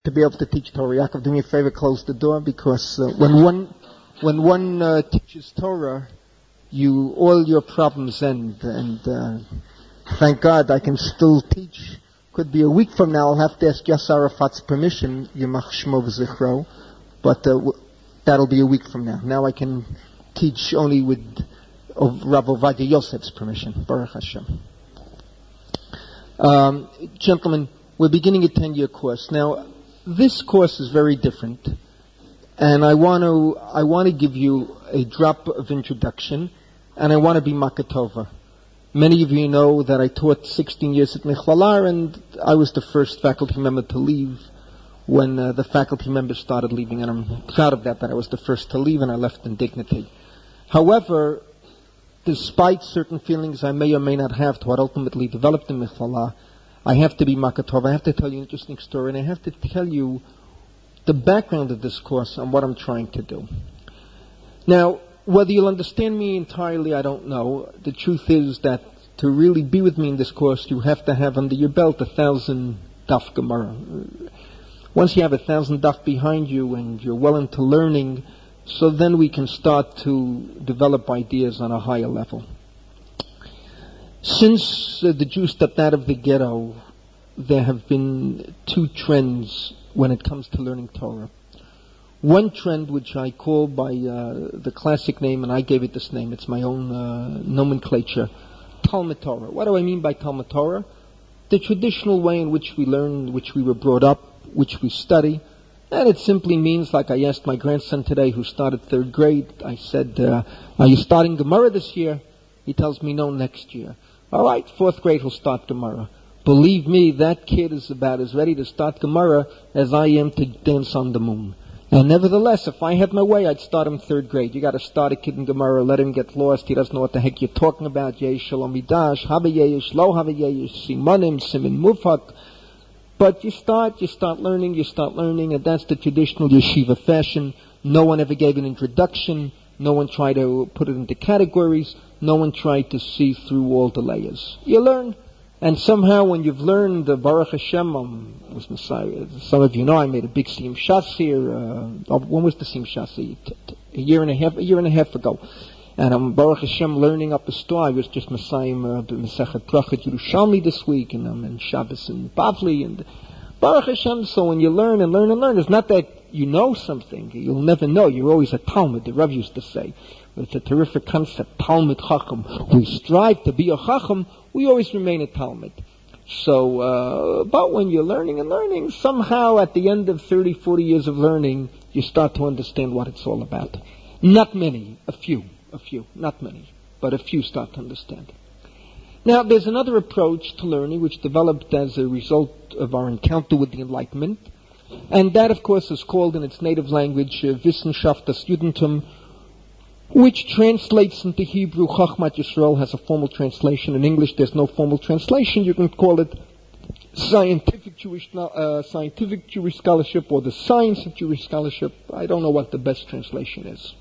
to be able to teach Torah. Yaakov, do me a favor, close the door, because when one teaches Torah, all your problems end, and thank God I can still teach. Could be a week from now. I'll have to ask Yasser Arafat's permission, Yimach Shmo V'Zichro, but that'll be a week from now. Now I can teach only with Rav Ovadia Yosef's permission. Baruch Hashem. Gentlemen, we're beginning a 10-year course. Now, this course is very different, and I want to give you a drop of introduction, and I want to be Makatova. Many of you know that I taught 16 years at Michvalar, and I was the first faculty member to leave when the faculty members started leaving, and I'm proud of that I was the first to leave, and I left in dignity. However, despite certain feelings I may or may not have to what ultimately developed in Michvalar, I have to be Makatov. I have to tell you an interesting story, and I have to tell you the background of this course and what I'm trying to do. Now, whether you'll understand me entirely, I don't know. The truth is that to really be with me in this course, you have to have under your belt 1,000 daf Gemara. Once you have 1,000 daf behind you and you're well into learning, so then we can start to develop ideas on a higher level. Since the Jews stepped out of the ghetto, there have been two trends when it comes to learning Torah. One trend, which I call by the classic name, and I gave it this name, it's my own nomenclature, Talmud Torah. What do I mean by Talmud Torah? The traditional way in which we learn, which we were brought up, which we study. And it simply means, like I asked my grandson today who started 3rd grade, I said, are you starting Gemara this year? He tells me no, next year. All right, 4th grade he'll start Gemara. Believe me, that kid is about as ready to start Gemara as I am to dance on the moon. And nevertheless, if I had my way, I'd start him 3rd grade. You got to start a kid in Gemara, let him get lost. He doesn't know what the heck you're talking about. Yesh shalom midash, habe yesh, lo habe yesh, simanim, simin mufak. But you start learning, and that's the traditional yeshiva fashion. No one ever gave an introduction. No one tried to put it into categories. No one tried to see through all the layers. You learn, and somehow when you've learned Baruch Hashem, was Messiah. Some of you know I made a big Siyum Shas here. When was the Siyum Shas? A year and a half ago. And Baruch Hashem learning up a store. I was just Messiah Mesechet Brachot Yerushalmi this week, and I'm in Shabbos and Bavli, and Baruch Hashem. So when you learn and learn, it's not that you know something. You'll never know. You're always a Talmud, the Rav used to say. It's a terrific concept, Talmud Chacham. We strive to be a Chacham, we always remain a Talmud. So, but when you're learning, somehow at the end of 30, 40 years of learning, you start to understand what it's all about. Not many, a few, not many, but a few start to understand. Now, there's another approach to learning which developed as a result of our encounter with the Enlightenment, and that, of course, is called in its native language Wissenschaft des Judentum, which translates into Hebrew. Chachmat Yisrael has a formal translation. In English, there's no formal translation. You can call it scientific Jewish scholarship or the science of Jewish scholarship. I don't know what the best translation is.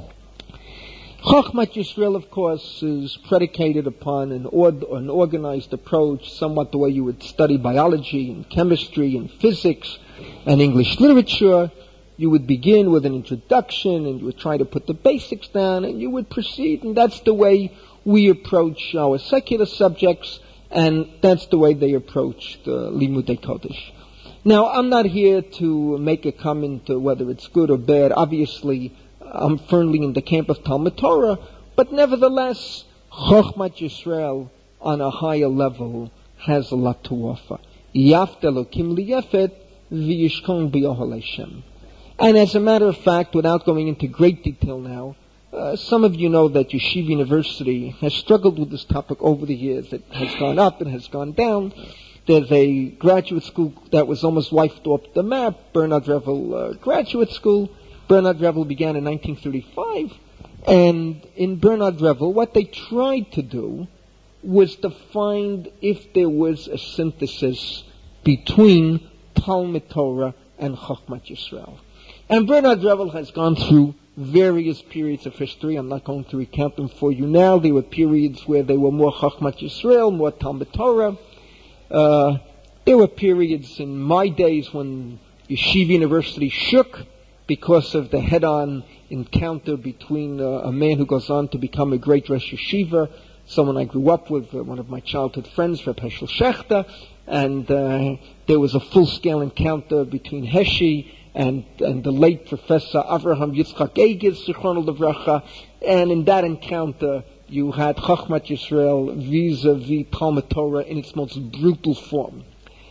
Chachmat Yisrael, of course, is predicated upon an organized approach, somewhat the way you would study biology and chemistry and physics and English literature. You would begin with an introduction, and you would try to put the basics down, and you would proceed, and that's the way we approach our secular subjects, and that's the way they approach the Limudei Kodesh. Now, I'm not here to make a comment whether it's good or bad. Obviously, I'm firmly in the camp of Talmud Torah, but nevertheless, Chochmat Yisrael on a higher level has a lot to offer. Yaft Elokim liyefet v'yishkon b'yohel Hashem. And as a matter of fact, without going into great detail now, some of you know that Yeshiva University has struggled with this topic over the years. It has gone up, it has gone down. There's a graduate school that was almost wiped off the map, Bernard Revel Graduate School. Bernard Revel began in 1935. And in Bernard Revel, what they tried to do was to find if there was a synthesis between Talmud Torah and Chochmat Yisrael. And Bernard Revel has gone through various periods of history. I'm not going to recount them for you now. There were periods where they were more Chochmat Yisrael, more Talmud Torah. There were periods in my days when Yeshiva University shook because of the head-on encounter between a man who goes on to become a great Rosh Yeshiva, someone I grew up with, one of my childhood friends, Reb Heschel Shechter, and there was a full-scale encounter between Heshi and the late Professor Avraham Yitzchak Eges, Zichrono Livracha, and in that encounter you had Chochmat Yisrael vis-a-vis Talmud Torah in its most brutal form.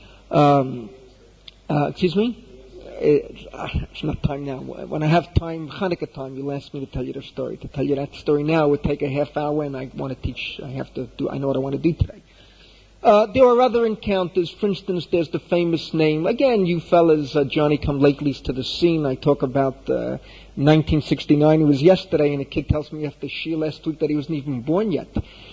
Excuse me? It's not time now. When I have time, Hanukkah time, you'll ask me to tell you the story. To tell you that story now would take a half hour, and I want to teach. I know what I want to do today. There are other encounters. For instance, there's the famous name. Again, you fellas, Johnny come latelys to the scene. I talk about 1969. It was yesterday, and a kid tells me after Shia last week that he wasn't even born yet.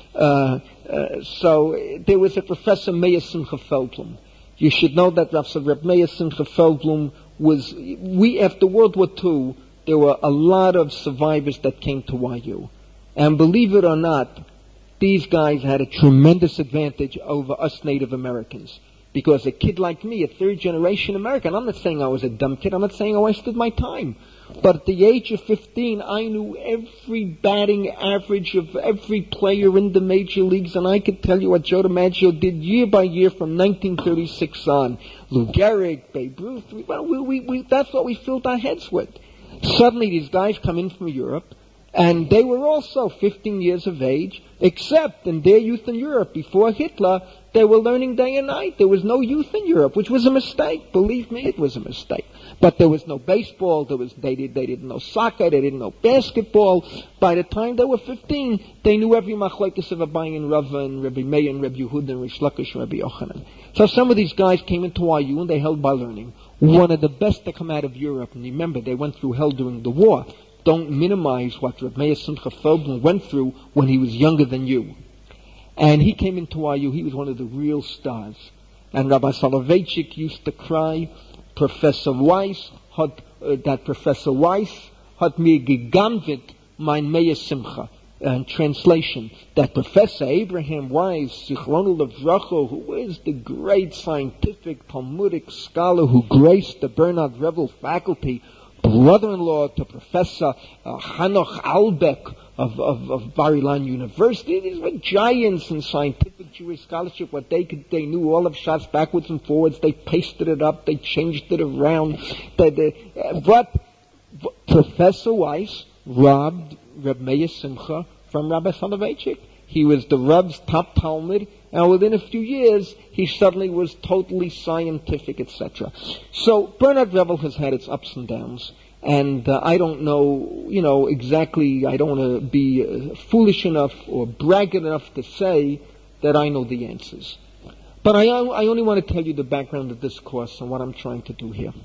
So there was a Professor Meir Simcha Feldblum. You should know that Reb Meir Simcha Feldblum after World War II, there were a lot of survivors that came to YU. And believe it or not, these guys had a tremendous advantage over us Native Americans. Because a kid like me, a third-generation American, I'm not saying I was a dumb kid, I'm not saying I wasted my time. But at the age of 15, I knew every batting average of every player in the major leagues, and I could tell you what Joe DiMaggio did year by year from 1936 on. Lou Gehrig, Babe Ruth, that's what we filled our heads with. Suddenly these guys come in from Europe, and they were also 15 years of age, except in their youth in Europe, before Hitler, they were learning day and night. There was no youth in Europe, which was a mistake. Believe me, it was a mistake. But there was no baseball, they didn't know soccer, they didn't know basketball. By the time they were 15, they knew every machlokes of Abaye and Rava and Rabbi Meir and Rabbi Yehuda and Rish Lakish and Rabbi Yochanan. So some of these guys came into YU and they held by learning. One of the best to come out of Europe, and remember, they went through hell during the war. Don't minimize what Reb Meir Simcha Feldblum went through when he was younger than you. And he came into YU, he was one of the real stars. And Rabbi Soloveitchik used to cry, Professor Weiss hat mir gegamvet mein Meir Simcha. And translation, that Professor Abraham Weiss, Zichrono Livracha, who is the great scientific Talmudic scholar who graced the Bernard Revel faculty, brother-in-law to Professor Hanoch Albeck of Bar Ilan University. These were giants in scientific Jewish scholarship. What they knew all of shots backwards and forwards. They pasted it up. They changed it around. But Professor Weiss robbed Reb Meir Simcha from Rabbi Soloveitchik. He was the Reb's top Talmud, and within a few years, he suddenly was totally scientific, etc. So Bernard Revel has had its ups and downs, and I don't know, exactly, I don't want to be foolish enough or braggart enough to say that I know the answers. But I only want to tell you the background of this course and what I'm trying to do here.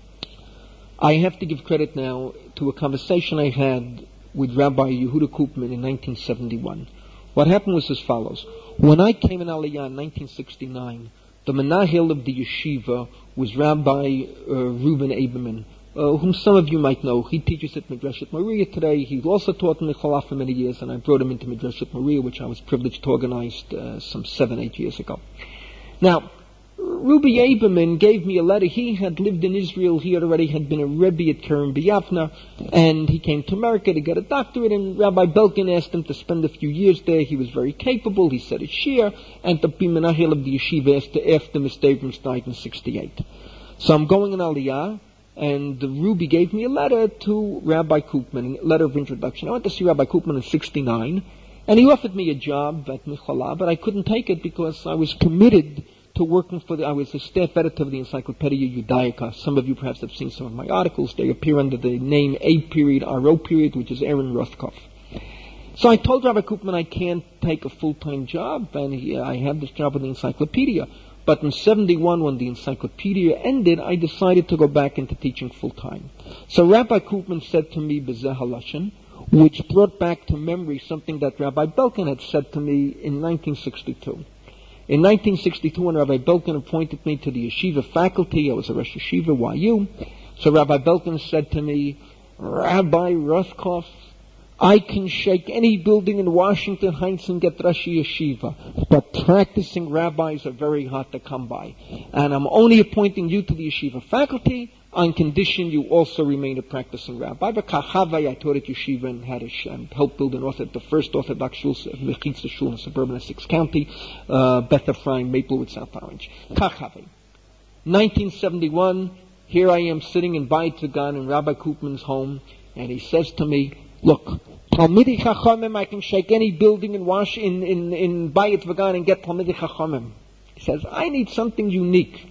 I have to give credit now to a conversation I had with Rabbi Yehuda Koopman in 1971. What happened was as follows. When I came in Aliyah in 1969, the Menahel of the yeshiva was Rabbi Reuben Aberman, whom some of you might know. He teaches at Midrashet Maria today. He also taught in Michalaf for many years, and I brought him into Midrashet Maria, which I was privileged to organize some 7-8 years ago. Now, Ruby Aberman gave me a letter. He had lived in Israel. He already had been a Rebbe at Kerem B'Yavna, and he came to America to get a doctorate, and Rabbi Belkin asked him to spend a few years there. He was very capable. He said it's Shir, and the Menahel of the yeshiva after Mr. Abrams died in 1968. So I'm going in Aliyah, and Ruby gave me a letter to Rabbi Koopman, a letter of introduction. I went to see Rabbi Koopman in 1969, and he offered me a job at Michallah, but I couldn't take it because I was committed to working I was the staff editor of the Encyclopedia Judaica. Some of you perhaps have seen some of my articles. They appear under the name A period, RO period, which is Aaron Rothkopf. So I told Rabbi Koopman I can't take a full-time job, and I had this job with the Encyclopedia. But in 1971, when the Encyclopedia ended, I decided to go back into teaching full-time. So Rabbi Koopman said to me, B'zeh HaLashon, which brought back to memory something that Rabbi Belkin had said to me in 1962. In 1962, when Rabbi Belkin appointed me to the yeshiva faculty, I was a Rosh Yeshiva YU, so Rabbi Belkin said to me, Rabbi Rothkopf, I can shake any building in Washington Heights and get Rashi Yeshiva, but practicing rabbis are very hard to come by. And I'm only appointing you to the Yeshiva faculty on condition you also remain a practicing rabbi. I taught at Yeshiva and had helped build the first Orthodox shul, Mechitza shul in suburban Essex County, Beth Ephraim, Maplewood, South Orange. 1971, here I am sitting in Bayit Vagan in Rabbi Koopman's home, and he says to me, look, Talmidei Chachamim, I can shake any building in Bayit Vagan and get Talmidei Chachamim. He says, I need something unique.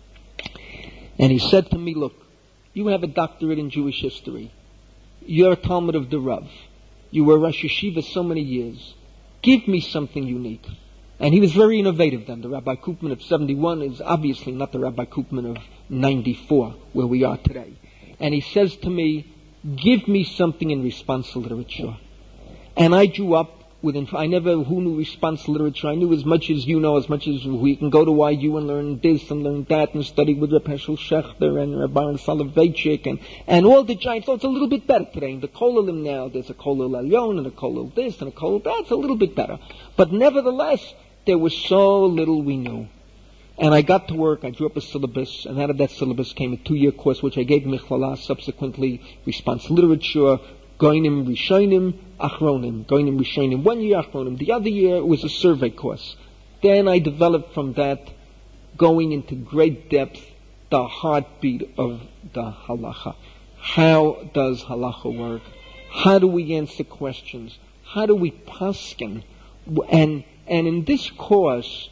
And he said to me, look, you have a doctorate in Jewish history. You're a Talmud of the Rav. You were Rosh Yeshiva so many years. Give me something unique. And he was very innovative then. The Rabbi Koopman of 71 is obviously not the Rabbi Koopman of 94, where we are today. And he says to me, give me something in response literature. And I grew up who knew response literature? I knew as much as you know, as much as we can go to IU and learn this and learn that and study with Reb Heschel Shechter and Rabbi Soloveitchik and all the giants. So it's a little bit better today. In the Kolelim now, there's a Kolel Elyon and a Kolel this and a Kolel that. It's a little bit better. But nevertheless, there was so little we knew. And I got to work, I drew up a syllabus, and out of that syllabus came a 2-year course, which I gave Michlala, subsequently response literature, Goinim Rishonim, Achronim. Goinim Rishonim 1 year, Achronim. The other year was a survey course. Then I developed from that, going into great depth, the heartbeat of the halacha. How does halacha work? How do we answer questions? How do we paskin? And in this course,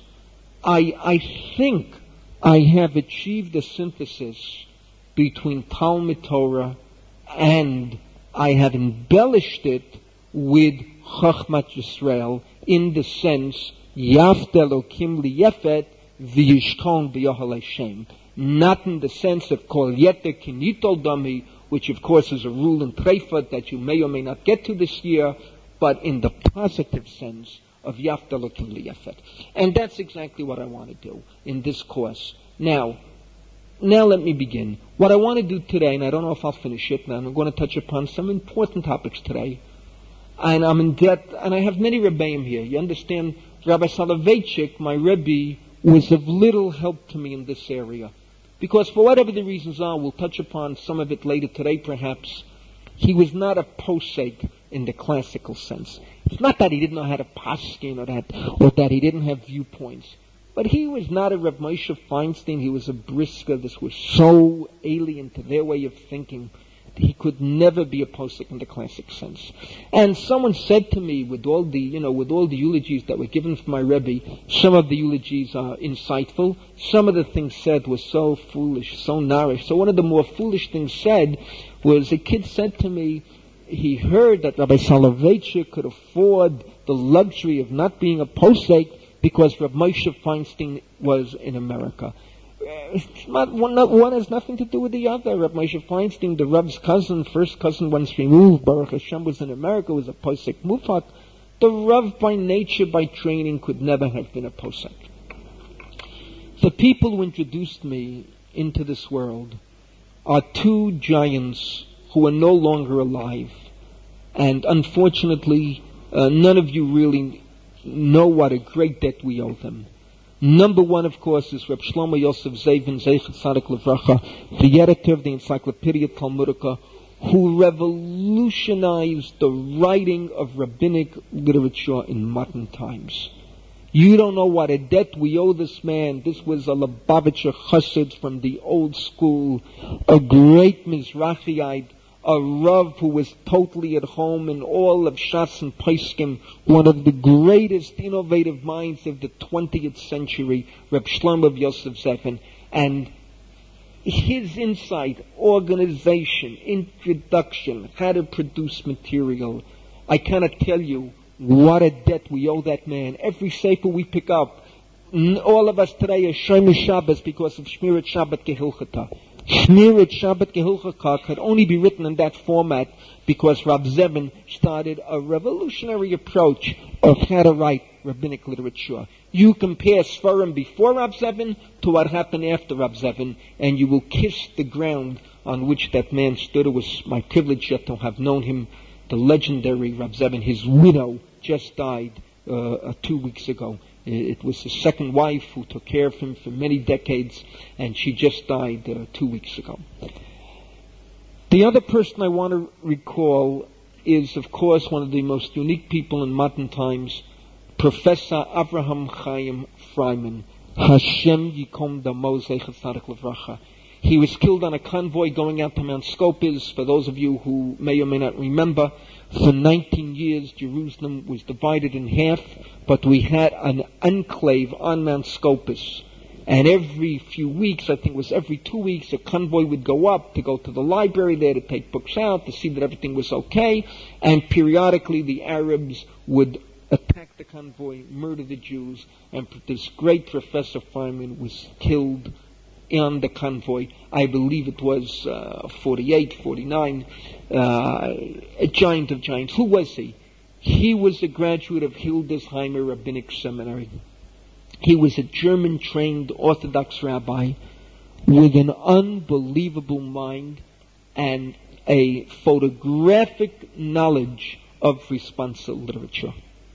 I think I have achieved a synthesis between Talmud Torah and I have embellished it with Chachmat Yisrael in the sense Yaft Elokim liyefet v'yishkon b'yohel Hashem. Not in the sense of Kol Yeter Kinitol Dami, which of course is a rule in Treifat that you may or may not get to this year, but in the positive sense of Yaft Elokim liyefet. And that's exactly what I want to do in this course. Now let me begin. What I want to do today, and I don't know if I'll finish it, and I'm going to touch upon some important topics today. And I'm in debt, and I have many Rebbeim here. You understand, Rabbi Soloveitchik, my Rebbe, was of little help to me in this area. Because for whatever the reasons are, we'll touch upon some of it later today perhaps, he was not a posek in the classical sense. It's not that he didn't know how to paskin or that he didn't have viewpoints. But he was not a Reb Moshe Feinstein. He was a Brisker. This was so alien to their way of thinking. He could never be a posek in the classic sense. And someone said to me, with all the eulogies that were given for my Rebbe, some of the eulogies are insightful. Some of the things said were so foolish, so narish. So one of the more foolish things said was, a kid said to me, he heard that Rabbi Soloveitchik could afford the luxury of not being a posek because Reb Moshe Feinstein was in America. One has nothing to do with the other. Reb Moshe Feinstein, the Reb's cousin, first cousin once removed, Baruch Hashem, was in America, was a posek mufak. The Rav by nature, by training, could never have been a posek. The people who introduced me into this world are two giants who are no longer alive. And unfortunately, none of you really know what a great debt we owe them. Number one, of course, is Reb Shlomo Yosef Zevin, Zeichet Tzadik Levracha, the editor of the Encyclopedia Talmudica, who revolutionized the writing of rabbinic literature in modern times. You don't know what a debt we owe this man. This was a Lubavitcher Chassid from the old school, a great Mizrachiite, a Rav who was totally at home in all of Shas and Poskim, one of the greatest innovative minds of the 20th century, Reb Shlomo Yosef Zevin. And his insight, organization, introduction, how to produce material, I cannot tell you what a debt we owe that man. Every sefer we pick up, all of us today are Shomer Shabbos because of Shmirat Shabbat Gehilchata. Shmirat Shabbat Gehilchata could only be written in that format because Rav Zevin started a revolutionary approach of how to write rabbinic literature. You compare Sfarim before Rav Zevin to what happened after Rav Zevin, and you will kiss the ground on which that man stood. It was my privilege to have known him the legendary Rav Zevin. His widow just died 2 weeks ago. It was his second wife who took care of him for many decades, and she just died 2 weeks ago. The other person I want to recall is, of course, one of the most unique people in modern times, Professor Avraham Chaim Freiman. Hashem Yikom Damo Zeichat Tzadik Levracha. He was killed on a convoy going out to Mount Scopus. For those of you who may or may not remember, for 19 years Jerusalem was divided in half, but we had an enclave on Mount Scopus. And every few weeks, I think it was every 2 weeks, a convoy would go up to go to the library there to take books out, to see that everything was okay. And periodically the Arabs would attack the convoy, murder the Jews, and this great Professor Freiman was killed on the convoy. I believe it was 48, 49, a giant of giants. Who was he? He was a graduate of Hildesheimer Rabbinic Seminary. He was a German-trained Orthodox rabbi with an unbelievable mind and a photographic knowledge of responsa literature.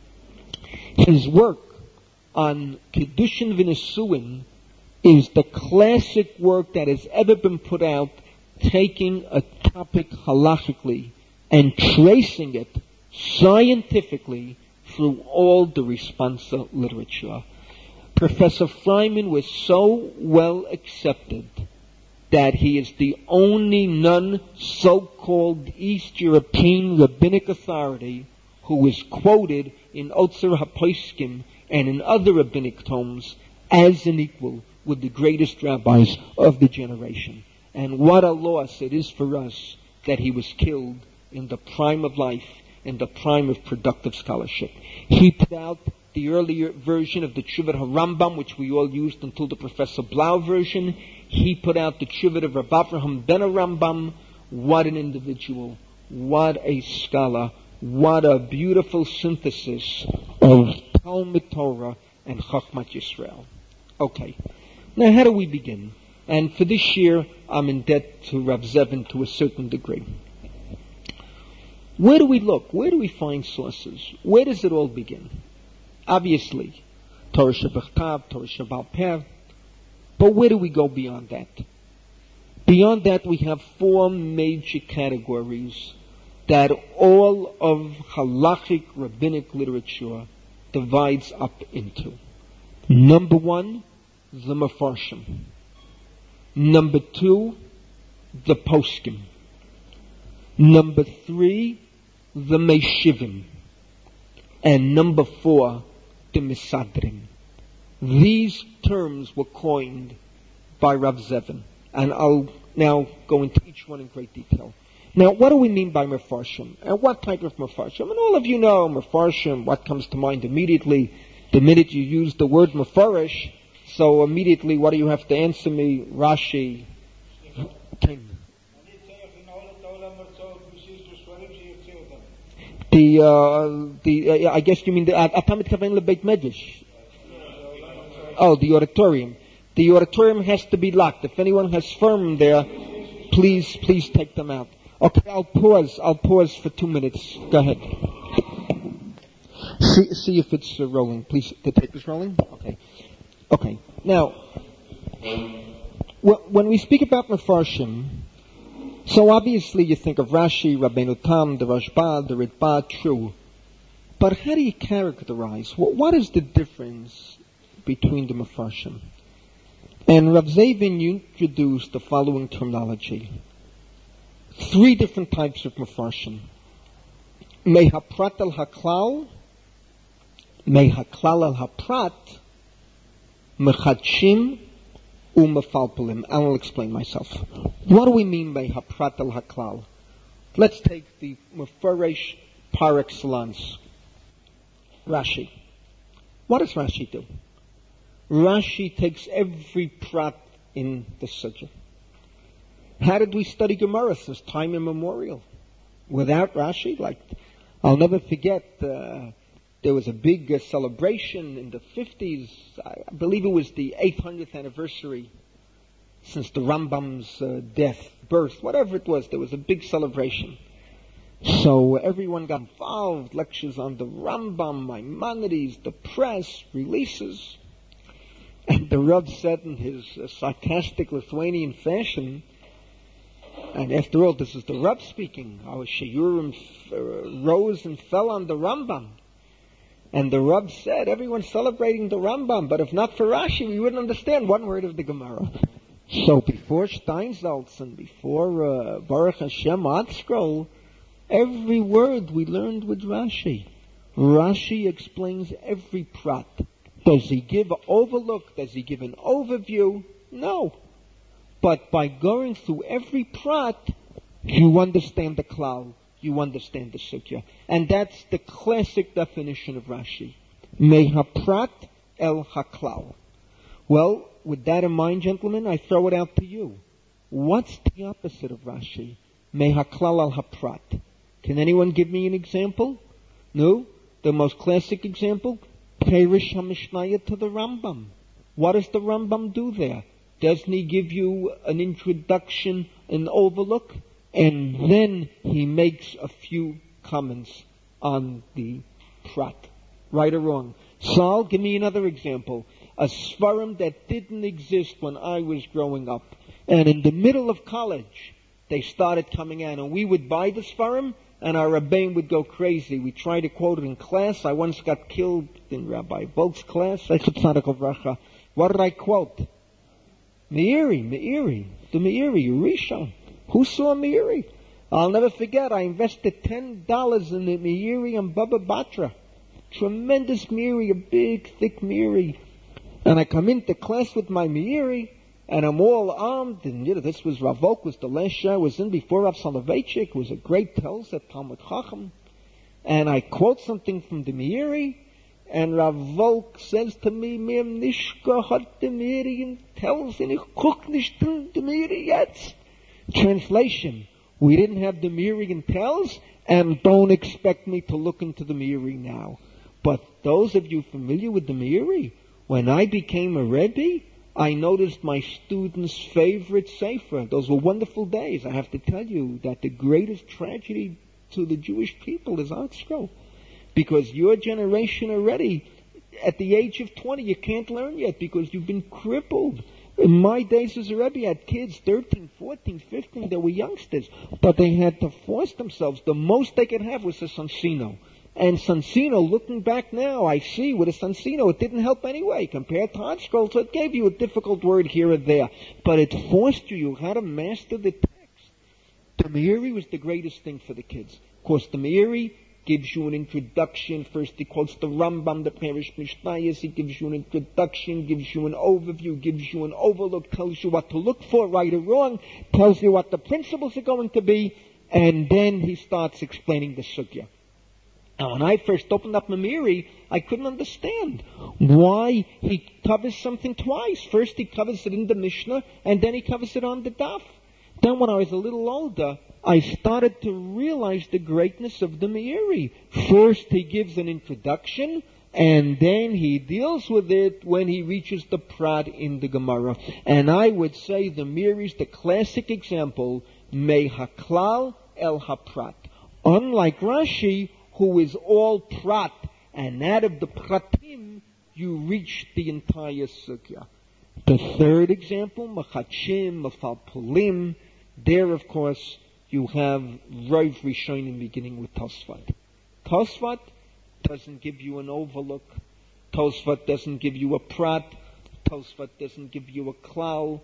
His work on Kiddushin V'Nisuin is the classic work that has ever been put out, taking a topic halachically and tracing it scientifically through all the responsa literature. Professor Freiman was so well accepted that he is the only non-so-called East European rabbinic authority who is quoted in Otzer HaPoskim and in other rabbinic tomes as an equal with the greatest rabbis of the generation. And what a loss it is for us that he was killed in the prime of life, in the prime of productive scholarship. He put out the earlier version of the Tshuvat HaRambam, which we all used until the Professor Blau version. He put out the Tshuvat of Rav Avraham ben Rambam. What an individual. What a scholar. What a beautiful synthesis of Talmud Torah and Chachmat Yisrael. Okay. Now how do we begin? And for this year, I'm in debt to Rav Zevin to a certain degree. Where do we look? Where do we find sources? Where does it all begin? Obviously, Torah Shebechtav, Torah Shebal Peh. But where do we go beyond that? Beyond that, we have 4 major categories that all of halachic rabbinic literature divides up into. Number 1, the Mefarshim. Number 2, the Poskim. Number 3, the Meishivim. And number 4, the Misadrim. These terms were coined by Rav Zevin. And I'll now go into each one in great detail. Now, what do we mean by Mefarshim? And what type of Mefarshim? And all of you know Mefarshim, what comes to mind immediately, the minute you use the word Mefarish. So immediately, what do you have to answer me? Rashi. I guess you mean the Atamit Kaven LeBeit Medrash. Oh, the auditorium. The auditorium has to be locked. If anyone has firm there, please take them out. Okay, I'll pause for 2 minutes. Go ahead. See if it's rolling. Please, the tape is rolling? Okay. Now, when we speak about Mefarshim, so obviously you think of Rashi, Rabbeinu Tam, the Rashba, the Ritba, true. But how do you characterize? What is the difference between the Mefarshim? And Rav Zevin introduced the following terminology. 3 different types of Mefarshim. Mehaprat al Haklal, Mehaklal al Haprat, Mechadshim, Umefalpelim. I will explain myself. What do we mean by Haprat al Haklal? Let's take the Mefarish par excellence. Rashi. What does Rashi do? Rashi takes every prat in the Sugya. How did we study Gemara since time immemorial? Without Rashi? I'll never forget, there was a big celebration in the 50s. I believe it was the 800th anniversary since the Rambam's death, birth, whatever it was. There was a big celebration. So everyone got involved, lectures on the Rambam, Maimonides, the press, releases. And the Rav said in his sarcastic Lithuanian fashion, and after all, this is the Rav speaking, our Shiurim rose and fell on the Rambam. And the Rav said, everyone's celebrating the Rambam, but if not for Rashi, we wouldn't understand one word of the Gemara. So before Steinsaltz and before Baruch Hashem ArtScroll, every word we learned with Rashi. Rashi explains every prat. Does he give an overlook? Does he give an overview? No. But by going through every prat, you understand the klal, you understand the sugya. And that's the classic definition of Rashi. Mehaprat el haklal. Well, with that in mind, gentlemen, I throw it out to you. What's the opposite of Rashi? Mehaklal al haprat. Can anyone give me an example? No? The most classic example? Perish HaMishnaya to the Rambam. What does the Rambam do there? Doesn't he give you an introduction, an overlook? And then he makes a few comments on the prat. Right or wrong? Sal, give me another example. A Sfarim that didn't exist when I was growing up. And in the middle of college, they started coming out. And we would buy the Sfarim, and our Rabbein would go crazy. We tried to quote it in class. I once got killed in Rabbi Volk's class. What did I quote? Meiri, the Meiri, Rishon. Who saw Meiri? I'll never forget, I invested $10 in the Meiri and Baba Batra. Tremendous Meiri, a big, thick Meiri. And I come into class with my Meiri, and I'm all armed, and this was Rav Volk, was the last show I was in before Rav Soloveitchik, was a great Telzet Talmud Chacham. And I quote something from the Meiri, and Rav Volk says to me, Mem Nishka hat the Meiri and tells, and ich guck nicht in the Meiri yet. Translation, we didn't have the Meiri and tells, and don't expect me to look into the Meiri now. But those of you familiar with the Meiri, when I became a Rebbe, I noticed my students' favorite sefer. Those were wonderful days. I have to tell you that the greatest tragedy to the Jewish people is ArtScroll. Because your generation already, at the age of 20, you can't learn yet because you've been crippled. In my days as a Rebbe, I had kids, 13, 14, 15, they were youngsters. But they had to force themselves. The most they could have was a Sonsino. And Sonsino, looking back now, I see with a Sonsino, it didn't help anyway compared to ArtScroll, so it gave you a difficult word here or there. But it forced you how to master the text. The Meiri was the greatest thing for the kids. Of course, the Meiri gives you an introduction. First he quotes the Rambam, the Perish Mishnayos. He gives you an introduction, gives you an overview, gives you an overlook, tells you what to look for, right or wrong, tells you what the principles are going to be, and then he starts explaining the sugya. Now, when I first opened up Meiri, I couldn't understand why he covers something twice. First he covers it in the Mishnah, and then he covers it on the Daf. Then when I was a little older, I started to realize the greatness of the Meiri. First he gives an introduction, and then he deals with it when he reaches the prat in the Gemara. And I would say the Meiri is the classic example, me haklal el haprat. Unlike Rashi, who is all prat, and out of the pratim, you reach the entire sugya. The third example, machachim, mafalpulim, there of course you have Rav Rishonim beginning with Tosfot. Tosfot doesn't give you an overlook. Tosfot doesn't give you a prat. Tosfot doesn't give you a klal.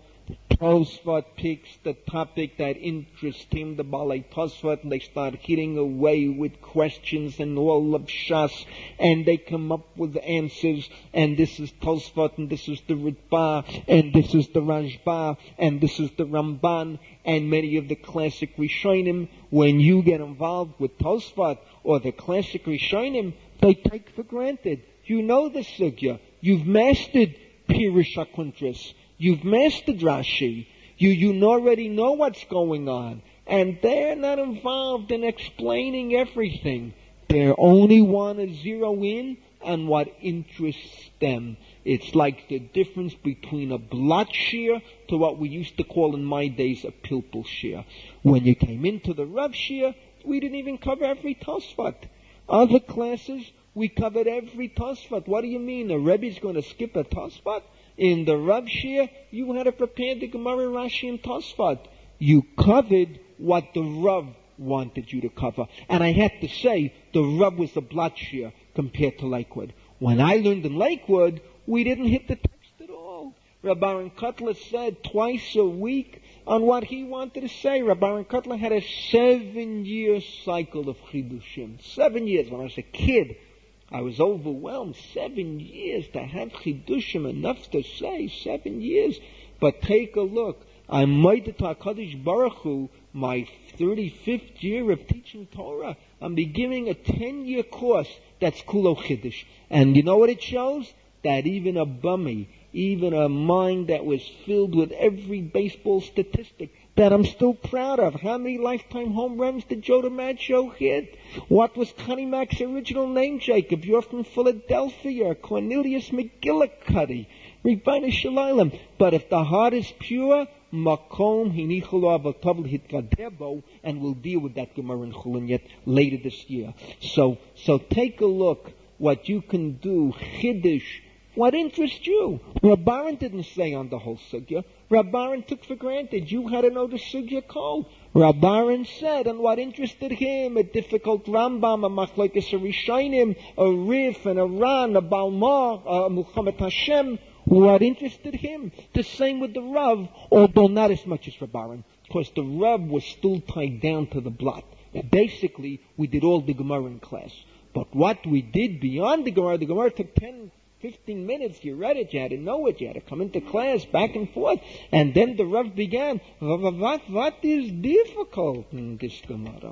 Tosfot picks the topic that interests him, the Balei Tosfot, and they start hitting away with questions and all of Shas, and they come up with answers, and this is Tosfot, and this is the Ritba, and this is the Rashba, and this is the Ramban, and many of the classic Rishonim. When you get involved with Tosfot or the classic Rishonim, they take for granted. You know the sugya. You've mastered Pirush HaKuntras. You've mastered Rashi. You already know what's going on. And they're not involved in explaining everything. They only want to zero in on what interests them. It's like the difference between a blot shear to what we used to call in my days a pilpul shear. When you came into the Rav shear, we didn't even cover every Tosfot. Other classes, we covered every Tosfot. What do you mean? A Rebbe's going to skip a Tosfot? In the Rav shear, you had to prepare the Gemara, Rashi, and Tosfot. You covered what the Rav wanted you to cover. And I have to say, the Rav was a blot shear compared to Lakewood. When I learned in Lakewood, we didn't hit the text at all. Rabbi Aaron Kotler said twice a week on what he wanted to say. Rabbi Aaron Kotler had a 7-year cycle of Chidushim. 7 years. When I was a kid, I was overwhelmed. 7 years to have Chidushim, enough to say. 7 years. But take a look. I might to HaKadosh Baruch Hu, my 35th year of teaching Torah. I'm beginning a 10-year course that's Kulo Chiddush. And you know what it shows? That even a bummy, even a mind that was filled with every baseball statistic, that I'm still proud of. How many lifetime home runs did Joe DiMaggio hit? What was Connie Mack's original name, Jacob? You're from Philadelphia. Cornelius McGillicuddy. Ribbono Shel Olam. But if the heart is pure, Makom hinicholo avotavl hitkadebo, and we'll deal with that Gemara in Chulin yet later this year. So take a look what you can do, Chiddush, what interests you. Rab Aaron didn't say on the whole sugya. Rab Aaron took for granted you had to know the sugya code. Rab Aaron said, and what interested him, a difficult Rambam, a Machlokes Rishonim, a Rif and a Ran, a Balmar, a Muhammad Hashem, what interested him. The same with the Rav, although not as much as Rab Aaron, because the Rav was still tied down to the blot. Basically, we did all the Gemara in class. But what we did beyond the Gemara took 10, 15 minutes. You read it, you had to know it, you had to come into class, back and forth. And then the Rav began, what is difficult in this Gemara?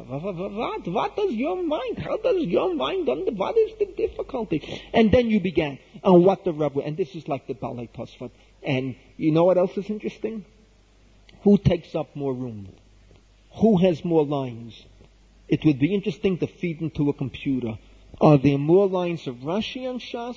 What does your mind, how does your mind, what is the difficulty? And then you began, and what the Rav, and this is like the Balei Tosfot. And you know what else is interesting? Who takes up more room? Who has more lines? It would be interesting to feed into a computer. Are there more lines of Rashi on Shas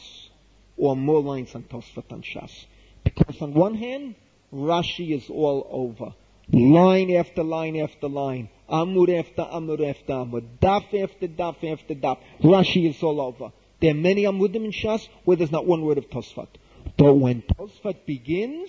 or more lines on Tosfot on Shas? Because on one hand, Rashi is all over. Line after line after line. Amud after Amud after Amud. Daf after Daf after Daf. Rashi is all over. There are many Amudim in Shas where there's not one word of Tosfot. But when Tosfot begins,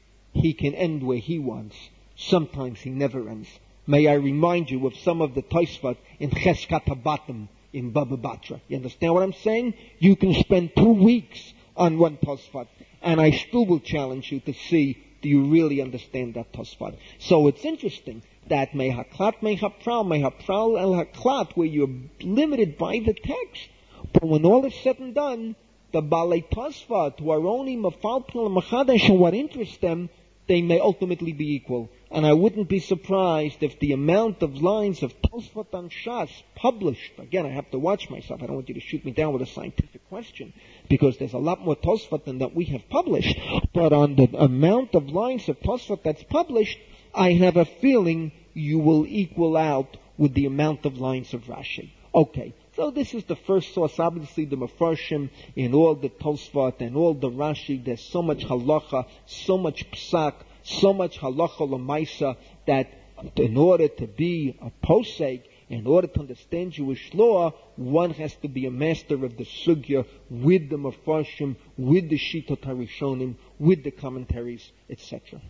he can end where he wants. Sometimes he never ends. May I remind you of some of the Tosfot in Cheskat HaBatim in Baba Batra. You understand what I'm saying? You can spend 2 weeks on one Tosfot, and I still will challenge you to see, do you really understand that Tosfot? So it's interesting that Mehaklat, Mehapral, El Haklat, where you're limited by the text. But when all is said and done, the Balei Tosfot, who are only Mafalpil and Machadash, and what interests them, they may ultimately be equal. And I wouldn't be surprised if the amount of lines of Tosfot on Shas published, again, I have to watch myself, I don't want you to shoot me down with a scientific question, because there's a lot more Tosfot than that we have published, but on the amount of lines of Tosfot that's published, I have a feeling you will equal out with the amount of lines of Rashi. Okay, so this is the first source, obviously the Mefarshim, in all the Tosfot and all the Rashi, there's so much halacha, so much psak, so much halacha l'maisa, that in order to be a posek, in order to understand Jewish law, one has to be a master of the sugya with the Mefarshim, with the Shitot HaRishonim, with the commentaries, etc.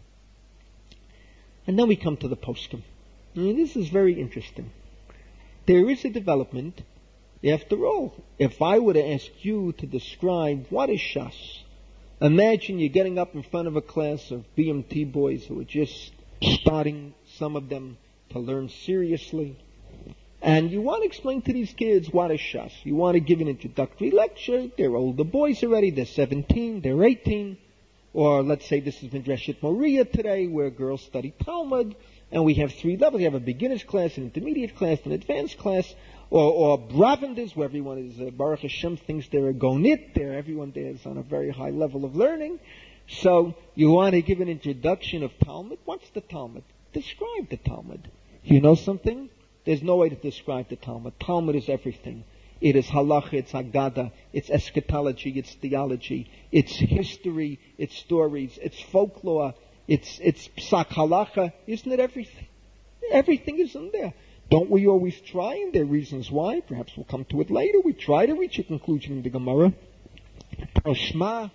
And then we come to the poskim. This is very interesting. There is a development. After all, if I were to ask you to describe what is Shas, imagine you're getting up in front of a class of BMT boys who are just starting, some of them, to learn seriously. And you want to explain to these kids what is Shas. You want to give an introductory lecture. They're older boys already. They're 17. They're 18. Or let's say this is Midrashet Moriah today, where girls study Talmud. And we have 3 levels. We have a beginner's class, an intermediate class, an advanced class. Or Bravenders, where everyone is, Baruch Hashem, thinks they're a gonit. Everyone there is on a very high level of learning. So you want to give an introduction of Talmud. What's the Talmud? Describe the Talmud. You know something? There's no way to describe the Talmud. Talmud is everything. It is halacha, it's agada, it's eschatology, it's theology, it's history, it's stories, it's folklore, it's psak halacha. Isn't it everything? Everything is in there. Don't we always try? And there are reasons why. Perhaps we'll come to it later. We try to reach a conclusion in the Gemara. Toshma,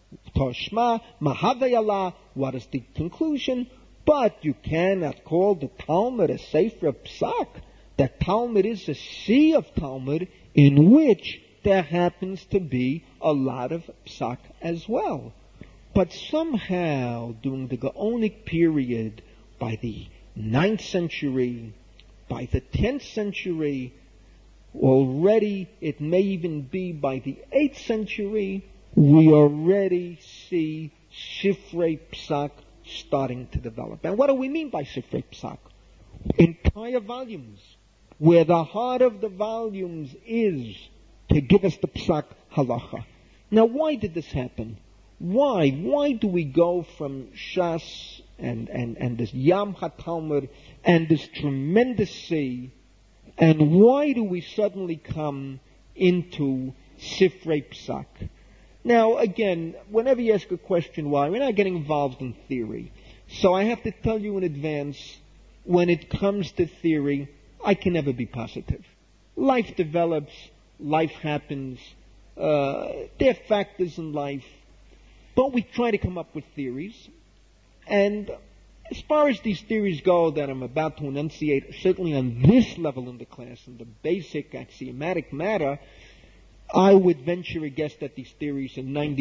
Mahavayala. What is the conclusion? But you cannot call the Talmud a Sefer Psak. The Talmud is a sea of Talmud in which there happens to be a lot of Psak as well. But somehow, during the Gaonic period, by the 9th century, by the 10th century, already, it may even be by the 8th century, we already see Sifrei Psak starting to develop. And what do we mean by Sifrei Psak? Entire volumes, where the heart of the volumes is to give us the Psak halacha. Now, why did this happen? Why? Why do we go from Shas and this Yam HaTalmud and this tremendous sea, and why do we suddenly come into Sifrei Psak? Now, again, whenever you ask a question why, we're not getting involved in theory. So I have to tell you in advance, when it comes to theory, I can never be positive. Life develops, life happens, there are factors in life, but we try to come up with theories. And as far as these theories go that I'm about to enunciate, certainly on this level in the class, in the basic axiomatic matter, I would venture a guess that these theories are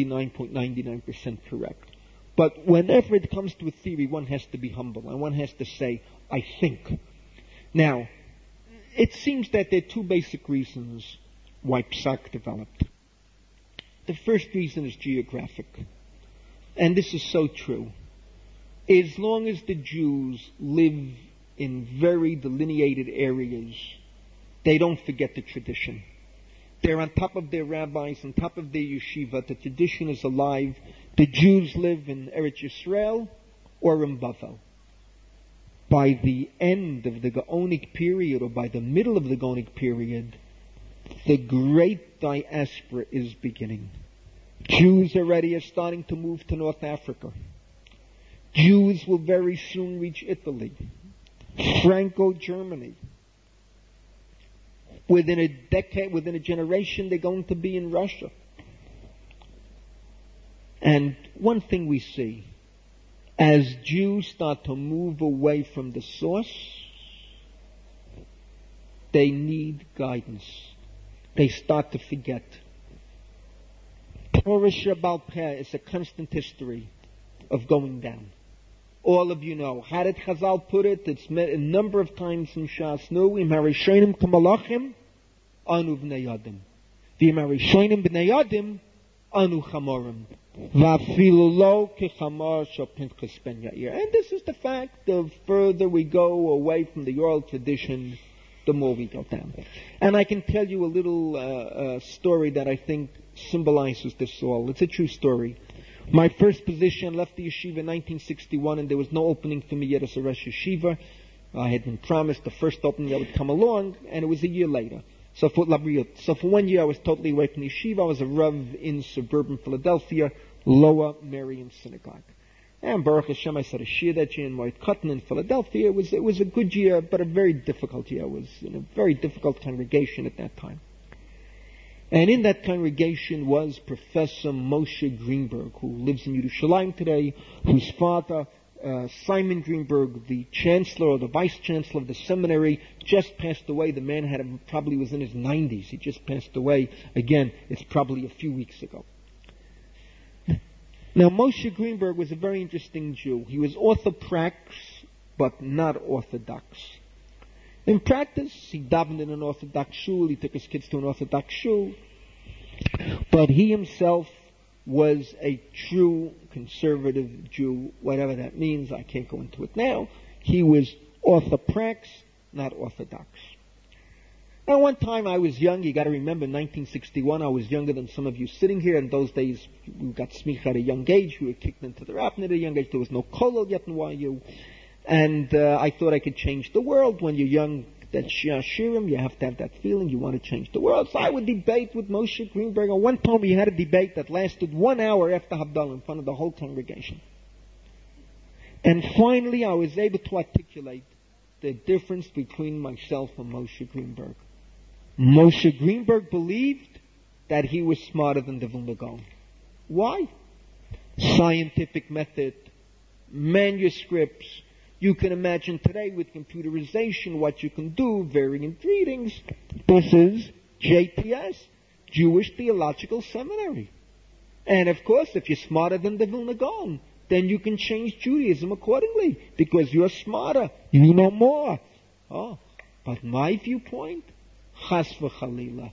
99.99% correct. But whenever it comes to a theory, one has to be humble, and one has to say, I think. Now, it seems that there are two basic reasons why Psak developed. The first reason is geographic. And this is so true. As long as the Jews live in very delineated areas, they don't forget the tradition. They're on top of their rabbis, on top of their yeshiva. The tradition is alive. The Jews live in Eretz Yisrael or in Bavel. By the end of the Gaonic period, or by the middle of the Gaonic period, the great diaspora is beginning. Jews already are starting to move to North Africa. Jews will very soon reach Italy, Franco-Germany. Within a decade, within a generation, they're going to be in Russia. And one thing we see, as Jews start to move away from the source, they need guidance. They start to forget. Torah Shebaal Peh is a constant history of going down. All of you know. How did Chazal put it? It's met a number of times in Shas Nu. Im harishonim kamalachim, anu bnei yadim. V'im harishonim bnei yadim, anu chamorim. V'afilu lo kechamar shel Pinchas ben Yair. And this is the fact. The further we go away from the oral tradition, the more we go down. And I can tell you a little story that I think symbolizes this all. It's a true story. My first position, left the yeshiva in 1961, and there was no opening for me yet as a Rosh Yeshiva. I had been promised the first opening that would come along, and it was a year later. So for 1 year I was totally away from the yeshiva. I was a Rav in suburban Philadelphia, Lower Merion Synagogue. And Baruch Hashem, I said a shir that year in Moed Katan in Philadelphia. It was a good year, but a very difficult year. I was in a very difficult congregation at that time. And in that congregation was Professor Moshe Greenberg, who lives in Yerushalayim today, whose father, Simon Greenberg, the chancellor or the vice chancellor of the seminary, just passed away. The man probably was in his 90s. He just passed away. Again, it's probably a few weeks ago. Now, Moshe Greenberg was a very interesting Jew. He was orthoprax, but not orthodox. In practice, he davened in an Orthodox shul, he took his kids to an Orthodox shul, but he himself was a true conservative Jew, whatever that means, I can't go into it now. He was orthoprax, not Orthodox. Now, one time I was young, you got to remember, 1961, I was younger than some of you sitting here. In those days, we got smicha at a young age, we were kicked into the rabbinate at a young age, there was no kollel yet in YU. And I thought I could change the world. When you're young, that Shirim, you have to have that feeling, you want to change the world. So I would debate with Moshe Greenberg. And one time we had a debate that lasted 1 hour after Havdalah in front of the whole congregation. And finally I was able to articulate the difference between myself and Moshe Greenberg. Moshe Greenberg believed that he was smarter than the Vilna Gaon. Why? Scientific method, manuscripts. You can imagine today with computerization what you can do, variant readings. This is JTS, Jewish Theological Seminary. And of course, if you're smarter than the Vilna Gaon, then you can change Judaism accordingly, because you're smarter, you know more. Oh, but my viewpoint, Chas v'chalila,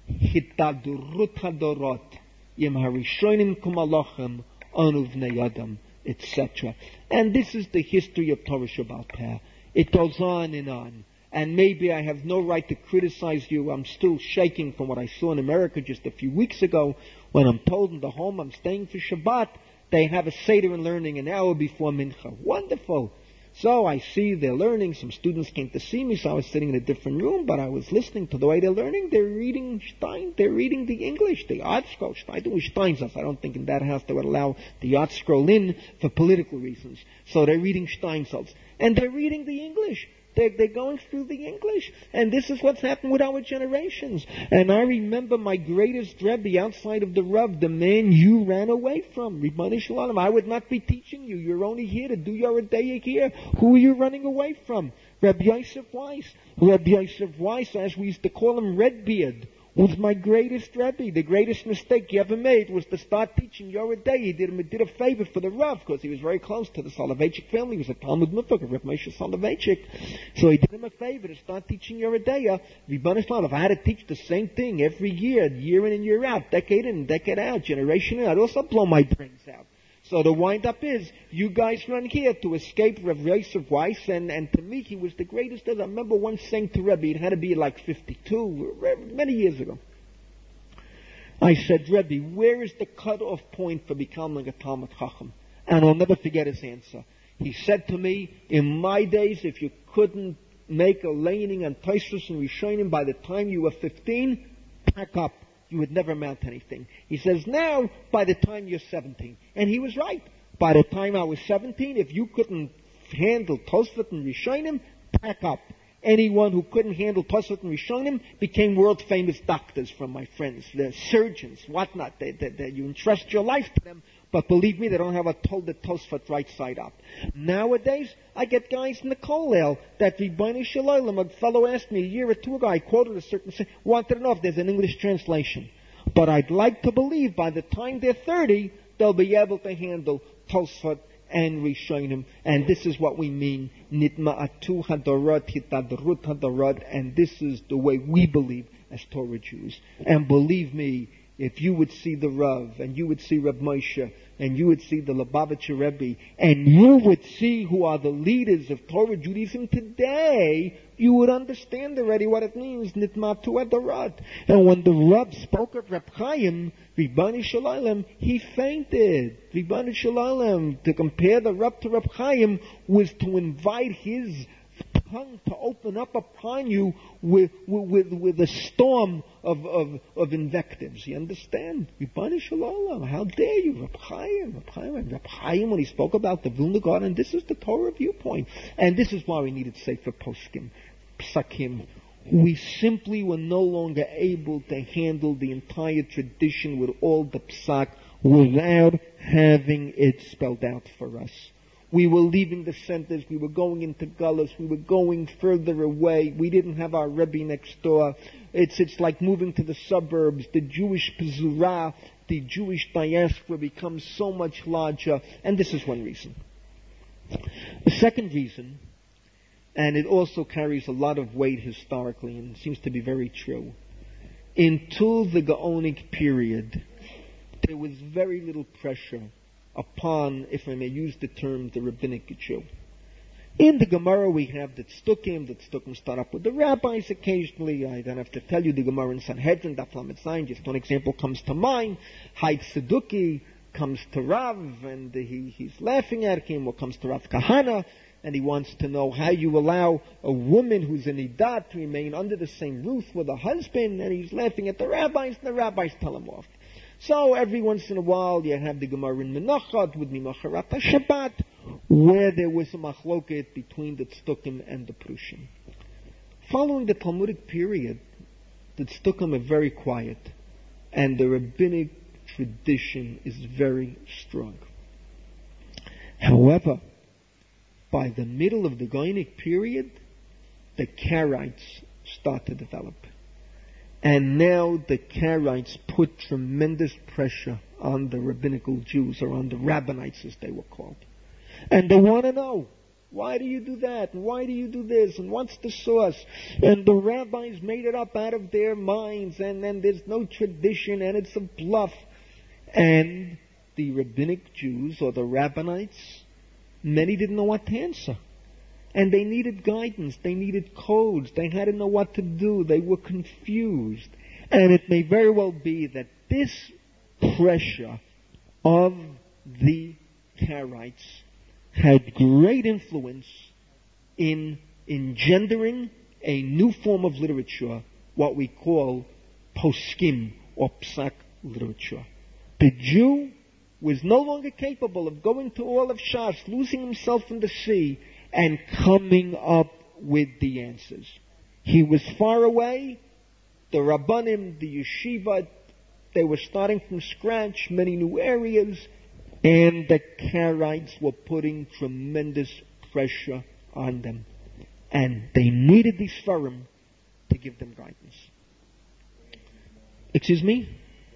hitadurut hadorot, yem harishonim kumalochem, anu vnei adam, etc. And this is the history of Torah Shabbat Peh. It goes on and on. And maybe I have no right to criticize you. I'm still shaking from what I saw in America just a few weeks ago, when I'm told in the home I'm staying for Shabbat, they have a Seder and learning an hour before Mincha. Wonderful. So I see they're learning. Some students came to see me, so I was sitting in a different room, but I was listening to the way they're learning. They're reading Stein. They're reading the English, the Art Scroll. I do Stein's. I don't think in that house they would allow the Art Scroll in for political reasons. So they're reading Steinsaltz. And they're reading the English. They're going through the English. And this is what's happened with our generations. And I remember my greatest Rebbe outside of the Rav, the man you ran away from, Ribboni Shalom. I would not be teaching you. You're only here to do your Adaya here. Who are you running away from? Rabbi Yosef Weiss. Rabbi Yosef Weiss, as we used to call him, Redbeard, was my greatest Rebbe. The greatest mistake he ever made was to start teaching Yoreh Deah. He did a favor for the Rav, because he was very close to the Soloveitchik family. He was a Talmud Mufak of Rav Moshe Soloveitchik. So he did him a favor to start teaching Yoreh Deah. If I had to teach the same thing every year in and year out, decade in, decade out, generation in, I'd also blow my brains out. So the wind-up is, you guys run here to escape Rav Yosef Weiss, and to me, he was the greatest. I remember once saying to Rebbe, it had to be like 52, many years ago. I said, Rebbe, where is the cutoff point for becoming a Talmud Chacham? And I'll never forget his answer. He said to me, in my days, if you couldn't make a laning on Tosfos and Rishonim by the time you were 15, pack up. You would never amount to anything. He says, now, by the time you're 17. And he was right. By the time I was 17, if you couldn't handle Tosfot and Rishonim, pack up. Anyone who couldn't handle Tosfot and Rishonim became world-famous doctors from my friends. They're surgeons, whatnot. You entrust your life to them, but believe me, they don't have the Tosfot right side up. Nowadays, I get guys in the kollel that Ribboni Shalom, a fellow asked me a year or two ago, I quoted a certain, wanted to know if there's an English translation. But I'd like to believe by the time they're 30, they'll be able to handle Tosfot and Rishonim, and this is what we mean, Nitma'atu Hadorot, Hitadrut Hadorot, and this is the way we believe as Torah Jews. And believe me, if you would see the Rav, and you would see Reb Moshe, and you would see the Lubavitcher Rebbe, and you would see who are the leaders of Torah Judaism today, you would understand already what it means, Nitmatu Hadorot. And when the Rav spoke of Reb Chaim, Ribboni Shalom, he fainted. Ribboni Shalom, to compare the Rav to Reb Chaim was to invite his tongue to open up upon you with a storm of invectives. You understand? Ribboni Shalom, how dare you, Reb Chaim, when he spoke about the Vilna Gaon, and this is the Torah viewpoint. And this is why we needed Sefer Poskim, Psakim. We simply were no longer able to handle the entire tradition with all the psak without having it spelled out for us. We were leaving the centers, we were going into gullahs, we were going further away, we didn't have our Rebbe next door. It's like moving to the suburbs. The Jewish Pezurah, the Jewish diaspora becomes so much larger, and this is one reason. The second reason, and it also carries a lot of weight historically and seems to be very true. Until the Gaonic period, there was very little pressure upon, if I may use the term, the rabbinic Jew. In the Gemara we have the Tzdukim start up with the rabbis occasionally. I don't have to tell you the Gemara in Sanhedrin, Daf Lamed Zayin, just one example comes to mind. Haid Tzeduki comes to Rav, and he's laughing at him, or comes to Rav Kahana, and he wants to know how you allow a woman who's an idat to remain under the same roof with a husband, and he's laughing at the rabbis, and the rabbis tell him off. So every once in a while you have the Gemara in Menachot with Mimacharat HaShabbat, where there was a machloket between the Tzdukim and the Prushim. Following the Talmudic period, the Tzdukim are very quiet, and the rabbinic tradition is very strong. However, by the middle of the Gaonic period, the Karaites start to develop. And now the Karaites put tremendous pressure on the rabbinical Jews, or on the Rabbinites as they were called. And they want to know, why do you do that? And why do you do this? And what's the source? And the rabbis made it up out of their minds, and then there's no tradition, and it's a bluff. And the rabbinic Jews, or the Rabbinites, many didn't know what to answer. And they needed guidance. They needed codes. They had to know what to do. They were confused. And it may very well be that this pressure of the Karaites had great influence in engendering a new form of literature, what we call poskim, or psak literature. The Jew was no longer capable of going to all of Shas, losing himself in the sea, and coming up with the answers. He was far away. The Rabbanim, the Yeshiva, they were starting from scratch, many new areas, and the Karaites were putting tremendous pressure on them. And they needed these Sfarim to give them guidance. Excuse me?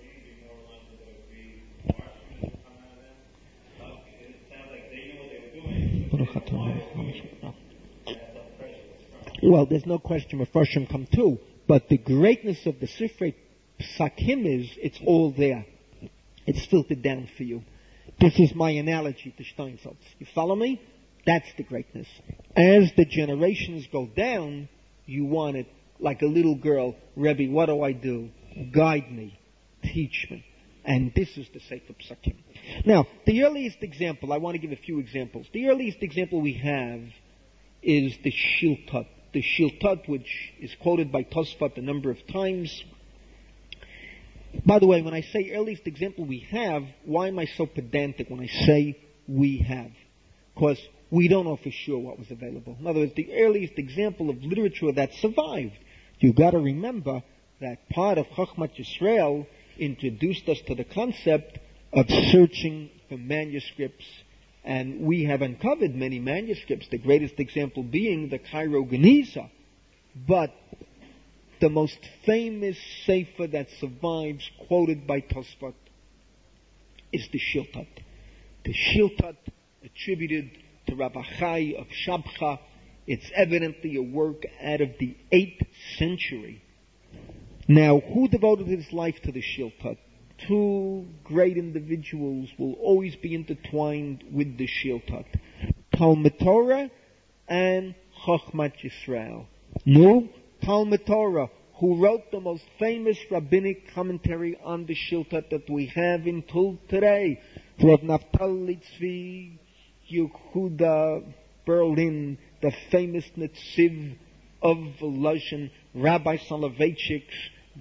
Well, there's no question Mepharshim come too, but the greatness of the Sifrei Psakim is, it's all there. It's filtered down for you. This is my analogy to Steinfeld. You follow me? That's the greatness. As the generations go down, you want it like a little girl. Rebbe, what do I do? Guide me. Teach me. And this is the Sefer Psakim. Now, the earliest example, I want to give a few examples. The earliest example we have is the Shiltot. The Shiltot, which is quoted by Tosfot a number of times. By the way, when I say earliest example we have, why am I so pedantic when I say we have? Because we don't know for sure what was available. In other words, the earliest example of literature that survived. You've got to remember that part of Chochmat Yisrael introduced us to the concept of searching for manuscripts, and we have uncovered many manuscripts, the greatest example being the Cairo Geniza. But the most famous sefer that survives, quoted by Tosfot, is the Shiltot. The Shiltot, attributed to Rabbi Chai of Shabcha, it's evidently a work out of the 8th century. Now, who devoted his life to the Shiltot? Two great individuals will always be intertwined with the Shiltot: Talmud Torah and Chochmat Yisrael. No, Talmud Torah, who wrote the most famous rabbinic commentary on the Shiltot that we have until today. Rav Naftali Tzvi Yehuda Berlin, the famous Netziv of Lozhen, Rabbi Soloveitchik's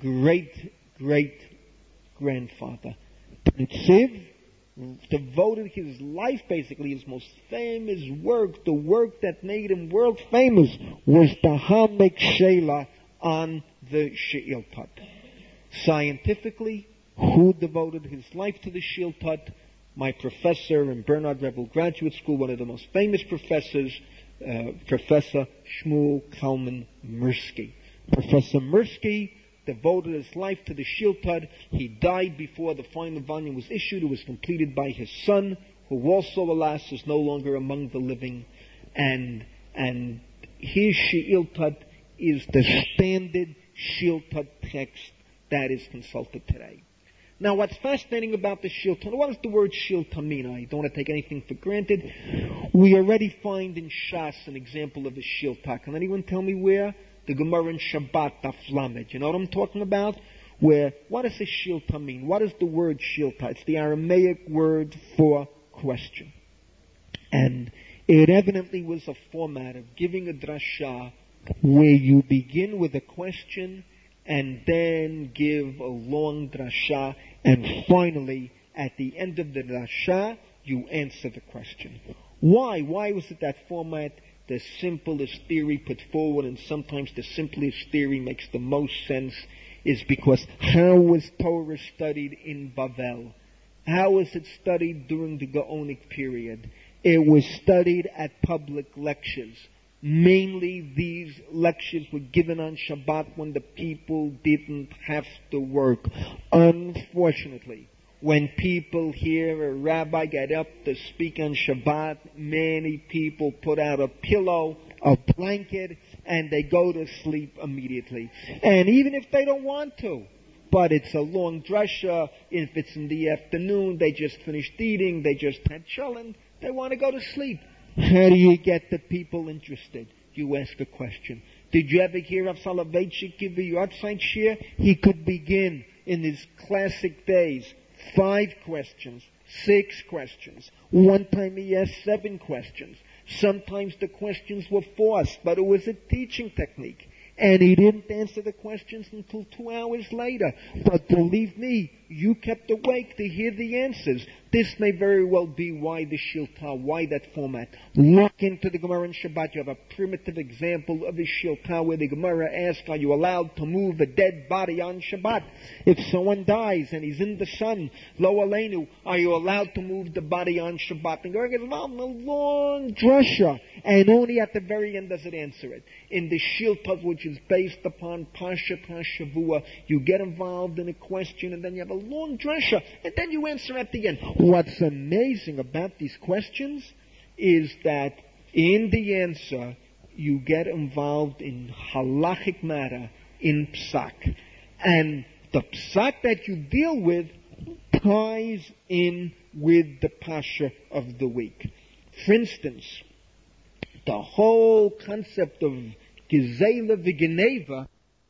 great-grandfather. Netziv devoted his life, basically his most famous work, the work that made him world famous, was the Hamek Sheila on the Shiltot. Scientifically, who devoted his life to the Shiltot? My professor in Bernard Rebel Graduate School, one of the most famous professors, Professor Shmuel Kalman Mirsky. Professor Mirsky devoted his life to the Shiltot. He died before the final volume was issued. It was completed by his son, who also, alas, is no longer among the living. And his Shiltot is the standard Shiltot text that is consulted today. Now, what's fascinating about the Shiltot, what does the word Shiltot mean? I don't want to take anything for granted. We already find in Shas an example of a Shiltot. Can anyone tell me where? The Gemara in Shabbat, Daf Lamed. You know what I'm talking about? Where, what does a Shiltot mean? What is the word Shiltot? It's the Aramaic word for question. And It evidently was a format of giving a drasha where you begin with a question and then give a long drasha, and finally, at the end of the drasha, you answer the question. Why? Why was it that format? The simplest theory put forward, and sometimes the simplest theory makes the most sense, is because how was Torah studied in Bavel? How was it studied during the Gaonic period? It was studied at public lectures. Mainly these lectures were given on Shabbat when the people didn't have to work. Unfortunately, when people hear a rabbi get up to speak on Shabbat, many people put out a pillow, a blanket, and they go to sleep immediately. And even if they don't want to, but it's a long drasha, if it's in the afternoon, they just finished eating, they just had cholent, they want to go to sleep. How do you get the people interested? You ask a question. Did you ever hear of Soloveitchik give a Yortzeit shir? He could begin in his classic days 5 questions, 6 questions. One time he asked 7 questions. Sometimes the questions were forced, but it was a teaching technique. And he didn't answer the questions until 2 hours later. But believe me, you kept awake to hear the answers. This may very well be why the Shiltah, why that format. Look into the Gemara in Shabbat. You have a primitive example of a Shiltah where the Gemara asks, are you allowed to move a dead body on Shabbat? If someone dies and he's in the sun, Lo Aleinu, are you allowed to move the body on Shabbat? And Gemara gets involved in a long drasha, and only at the very end does it answer it. In the Shiltah, which is based upon Parshat HaShavua, you get involved in a question, and then you have a long drasha, and then you answer at the end. What's amazing about these questions is that in the answer, you get involved in halachic matter, in psak. And the psak that you deal with ties in with the pasha of the week. For instance, the whole concept of Gezela v'Geneva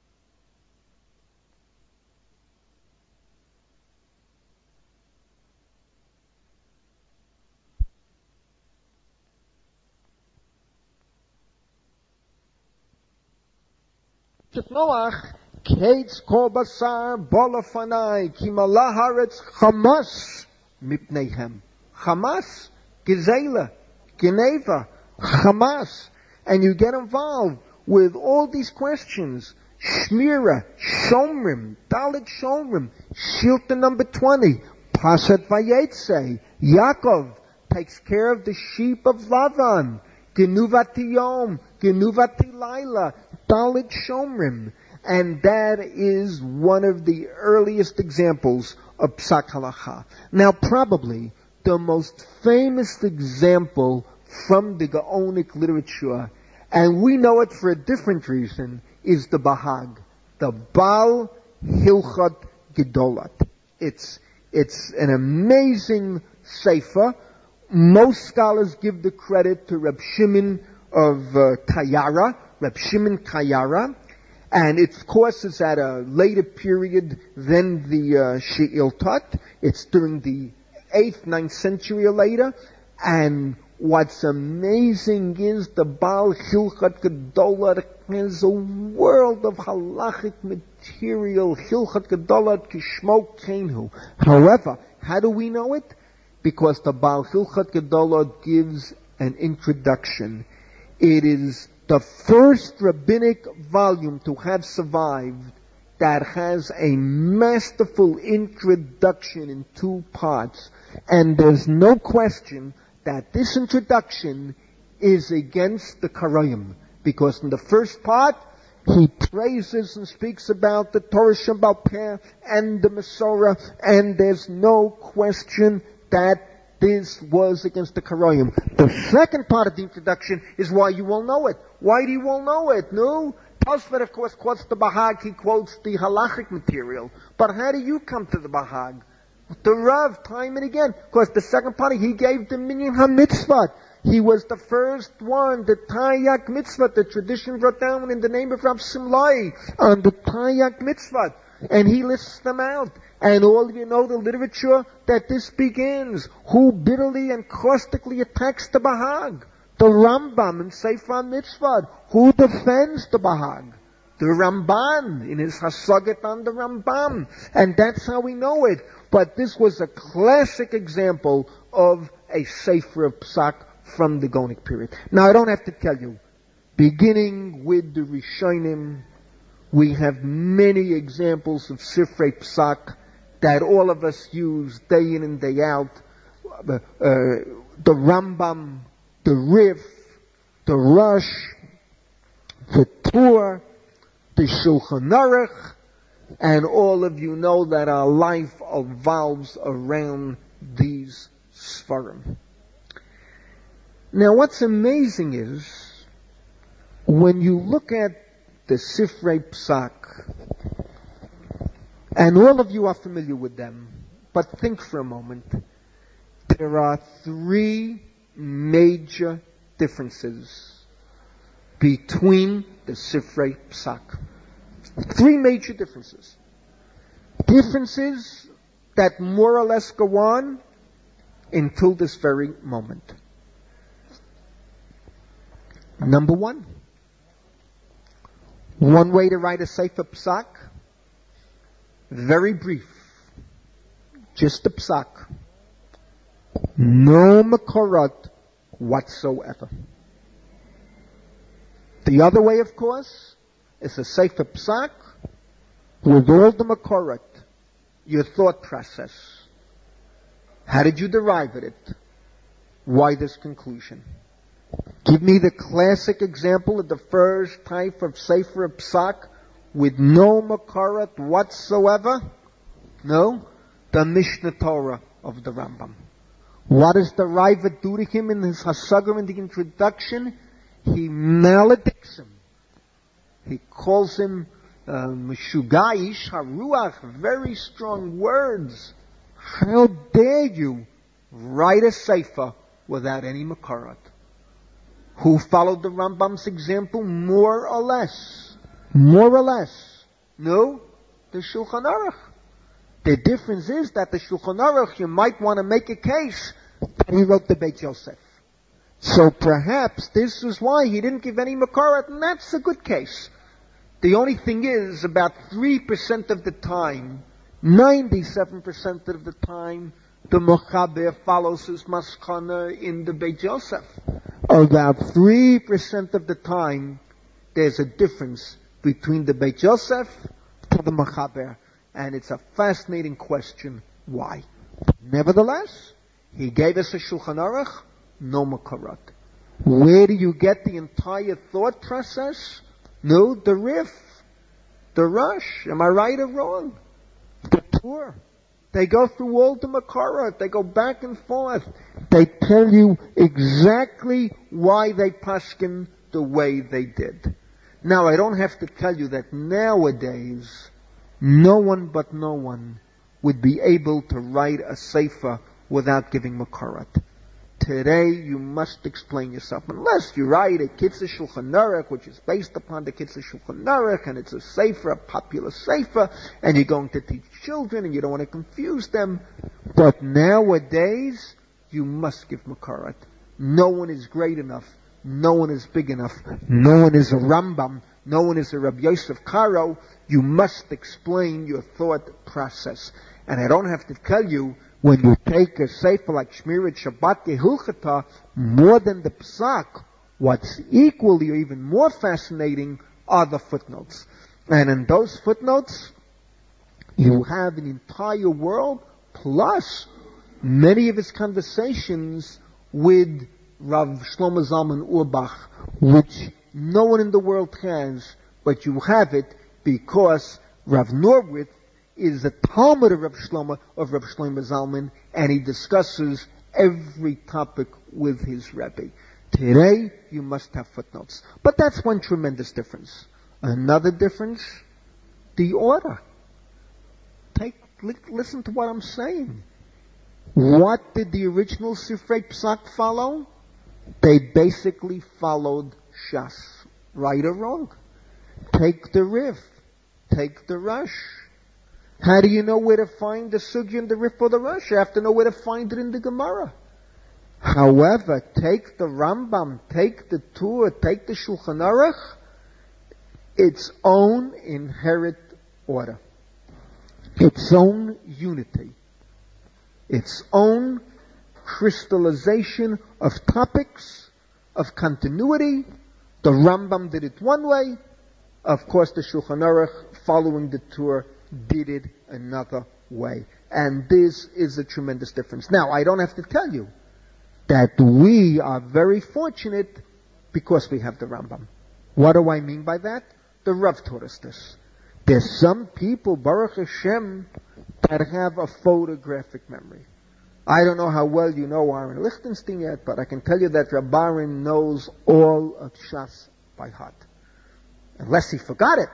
Noach, Kates kol basar bolafanai ki malaharetz Hamas mipneihem. Hamas, Gezela, Geneva, Hamas, and you get involved with all these questions. Shmira, Shomrim, Dalit Shomrim, Shilta number 20, Pashat Vayetze, Yaakov takes care of the sheep of Lavan, Genuvati Yom, Genuvati Laila, Dalit Shomrim. And that is one of the earliest examples of Psak Halacha. Now probably the most famous example from the Gaonic literature, and we know it for a different reason, is the Bahag, the Baal Hilchot Gedolat. It's an amazing sefer. Most scholars give the credit to Reb Shimon of Kayara, Reb Shimon Kayara, and it, of course, is at a later period than the She'iltot. It's during the 8th, 9th century or later, and what's amazing is the Baal Hilchot Gedolat has a world of halachic material, Hilchot Gedolat Kishmo Kenhu. However, how do we know it? Because the Baal Hilchot Gedolat gives an introduction. It is the first rabbinic volume to have survived that has a masterful introduction in 2 parts. And there's no question that this introduction is against the Karayim, because in the first part, he praises and speaks about the Torah Sheba'al Peh and the Masorah, and there's no question that this was against the Karayim. The second part of the introduction is why you all know it. Why do you all know it? No? Tosfot, of course, quotes the Bahag, he quotes the halachic material. But how do you come to the Bahag? The Rav, time and again. Because the second part, he gave the Minyan HaMitzvot. He was the first one, the Tayak Mitzvot, the tradition brought down in the name of Rav Simlai on the Tayak Mitzvot. And he lists them out. And all of you know the literature that this begins. Who bitterly and caustically attacks the Bahag? The Rambam in Sefer Mitzvah. Who defends the Bahag? The Ramban in his Hasagat on the Rambam. And that's how we know it. But this was a classic example of a Sefer Psak from the Gaonic period. Now I don't have to tell you, beginning with the Rishonim, we have many examples of Sifrei Psak that all of us use day in and day out. The Rambam, the Rif, the Rosh, the Tur, the Shulchan Aruch, and all of you know that our life revolves around these Sfarim. Now what's amazing is, when you look at the Sifrei Psak, and all of you are familiar with them, but think for a moment, there are three major differences between the Sifrei Psak. Three major differences. Differences that more or less go on until this very moment. Number one way to write a Sefer Psak, very brief, just a Psak. No Makorot whatsoever. The other way, of course, is a Sefer Psak with all the Makorot, your thought process. How did you derive at it? Why this conclusion? Give me the classic example of the first type of Sefer Psak with no Makorot whatsoever. No? The Mishnah Torah of the Rambam. What does the Raiva do to him in his Hasaga in the introduction? He maledicts him. He calls him Meshugayish Haruach, very strong words. How dare you write a Sefer without any Makorot? Who followed the Rambam's example more or less? More or less. No? The Shulchan Aruch. The difference is that the Shulchan Aruch, you might want to make a case that he wrote the Beit Yosef. So perhaps this is why he didn't give any Makorot, and that's a good case. The only thing is, about 3% of the time, 97% of the time, the Mechaber follows his Maskana in the Beit Yosef. About 3% of the time, there's a difference between the Beit Yosef to the Mechaber. And it's a fascinating question, why? Nevertheless, he gave us a Shulchan Aruch, no Makorot. Where do you get the entire thought process? No, the Rif, the Rosh. Am I right or wrong? The Tur. They go through all the Makorot. They go back and forth. They tell you exactly why they paskin the way they did. Now, I don't have to tell you that nowadays, no one would be able to write a Sefer without giving Makorot. Today, you must explain yourself. Unless you write a Kitzur Shulchan Aruch, which is based upon the Kitzur Shulchan Aruch, and it's a Sefer, a popular Sefer, and you're going to teach children, and you don't want to confuse them. But nowadays, you must give Makorot. No one is great enough. No one is big enough. No one is a Rambam. No one is a Rabbi Yosef Karo. You must explain your thought process. And I don't have to tell you, when you take a Sefer like Shmirat Shabbat Gehilchata, more than the Psak, what's equally or even more fascinating are the footnotes. And in those footnotes, you have an entire world, plus many of his conversations with Rav Shlomo Zalman Auerbach, which no one in the world has, but you have it because Rav Norwitz is a Talmud of Rav Shlomo Zalman, and he discusses every topic with his Rebbe. Today, you must have footnotes. But that's one tremendous difference. Another difference, the order. Listen to what I'm saying. What did the original Sifrei Psak follow? They basically followed Shas. Right or wrong? Take the Rif. Take the Rosh. How do you know where to find the Sugya and the Rif or the Rosh? You have to know where to find it in the Gemara. However, take the Rambam, take the Tur, take the Shulchan Aruch, its own inherent order, its own unity, its own crystallization of topics, of continuity. The Rambam did it one way. Of course, the Shulchan Aruch, following the Tur, did it another way. And this is a tremendous difference. Now, I don't have to tell you that we are very fortunate because we have the Rambam. What do I mean by that? The Rav taught us this. There's some people, Baruch Hashem, that have a photographic memory. I don't know how well you know Aaron Lichtenstein yet, but I can tell you that Rab Aaron knows all of Shas by heart. Unless he forgot it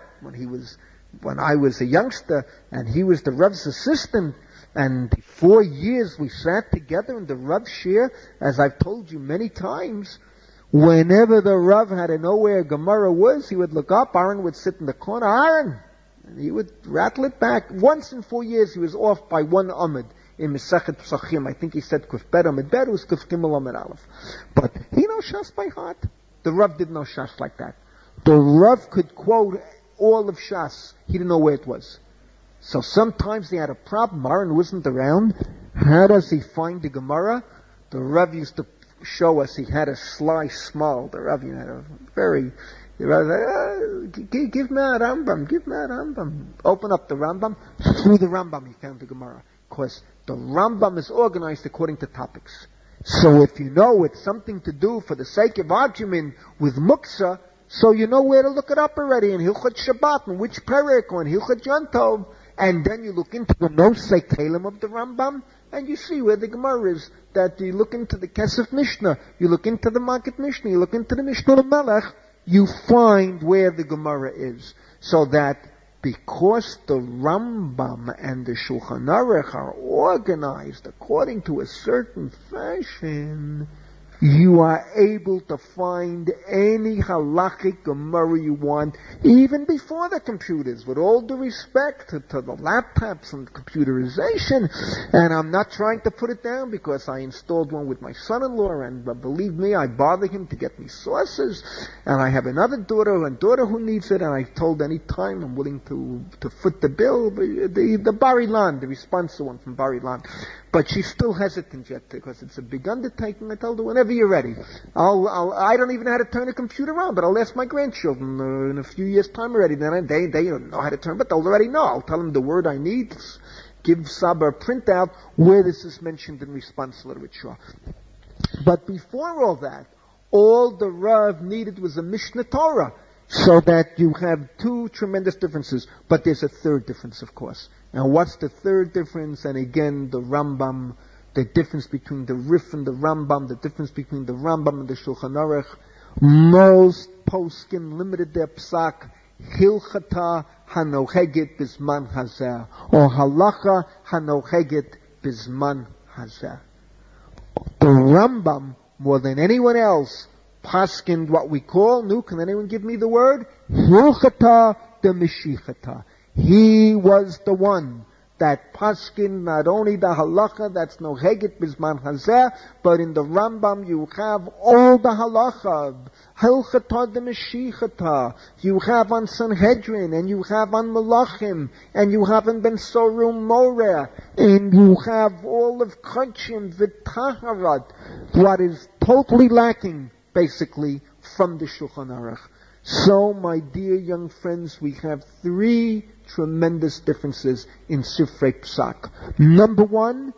when I was a youngster and he was the Rav's assistant. And 4 years we sat together in the Rav Shir, as I've told you many times. Whenever the Rav had to know where Gemara was, he would look up, Aaron would sit in the corner, Aaron! And he would rattle it back. Once in 4 years he was off by one Amud in Mesachet Psachim. I think he said Kuf Bet Amud Bet, it was Kuf Gimel Amud Aleph. But he knows Shas by heart. The Rav didn't know Shas like that. The Rav could quote all of Shas. He didn't know where it was. So sometimes he had a problem. Aaron wasn't around. How does he find the Gemara? The Rav used to show us. He had a sly smile. The Rav had a very... The Rav said, give me a Rambam, give me a Rambam. Open up the Rambam. Through the Rambam he found the Gemara. Because the Rambam is organized according to topics. So if you know it's something to do for the sake of argument with Muksa, so you know where to look it up already in Hilchot Shabbat, in which Perek, or in Hilchot Yom Tov. And then you look into the Nosei Kalim of the Rambam, and you see where the Gemara is. That you look into the Kesef Mishnah, you look into the Market Mishnah, you look into the Mishnah Melech, you find where the Gemara is. So that because the Rambam and the Shulchan Aruch are organized according to a certain fashion, you are able to find any halachic Gemara you want, even before the computers, with all due respect to the laptops and computerization. And I'm not trying to put it down because I installed one with my son-in-law, and believe me, I bother him to get me sources. And I have another daughter who needs it, and I've told any time I'm willing to foot the bill, the Bar Ilan, the responsive one from Bar Ilan. But she's still hesitant yet because it's a big undertaking. I told her, whenever you're ready. I don't even know how to turn a computer on, but I'll ask my grandchildren in a few years' time already. Then they don't know how to turn, but they'll already know. I'll tell them the word I need. Give Saba a printout where this is mentioned in response literature. But before all that, all the Rav needed was a Mishnah Torah. So that you have two tremendous differences. But there's a third difference, of course. And what's the third difference? And again, the Rambam, the difference between the Rif and the Rambam, the difference between the Rambam and the Shulchan Aruch. Most poskim limited their psak, Hilchata hanoheget bizman hazeh, or Halacha hanoheget bizman hazeh. The Rambam, more than anyone else, paskined what we call, can anyone give me the word? Hilchata de Mishichata. He was the one that paskined not only the halacha that's noheget bizman hazeh, but in the Rambam you have all the halacha. Hilchata de Mishichata. You have on Sanhedrin, and you have on Malachim, and you have on Ben Sorum Moreh, and you have all of Kachim, V'Taharat. What is totally lacking, basically, from the Shulchan Aruch. So, my dear young friends, we have three tremendous differences in Sifrei Psak. Number one,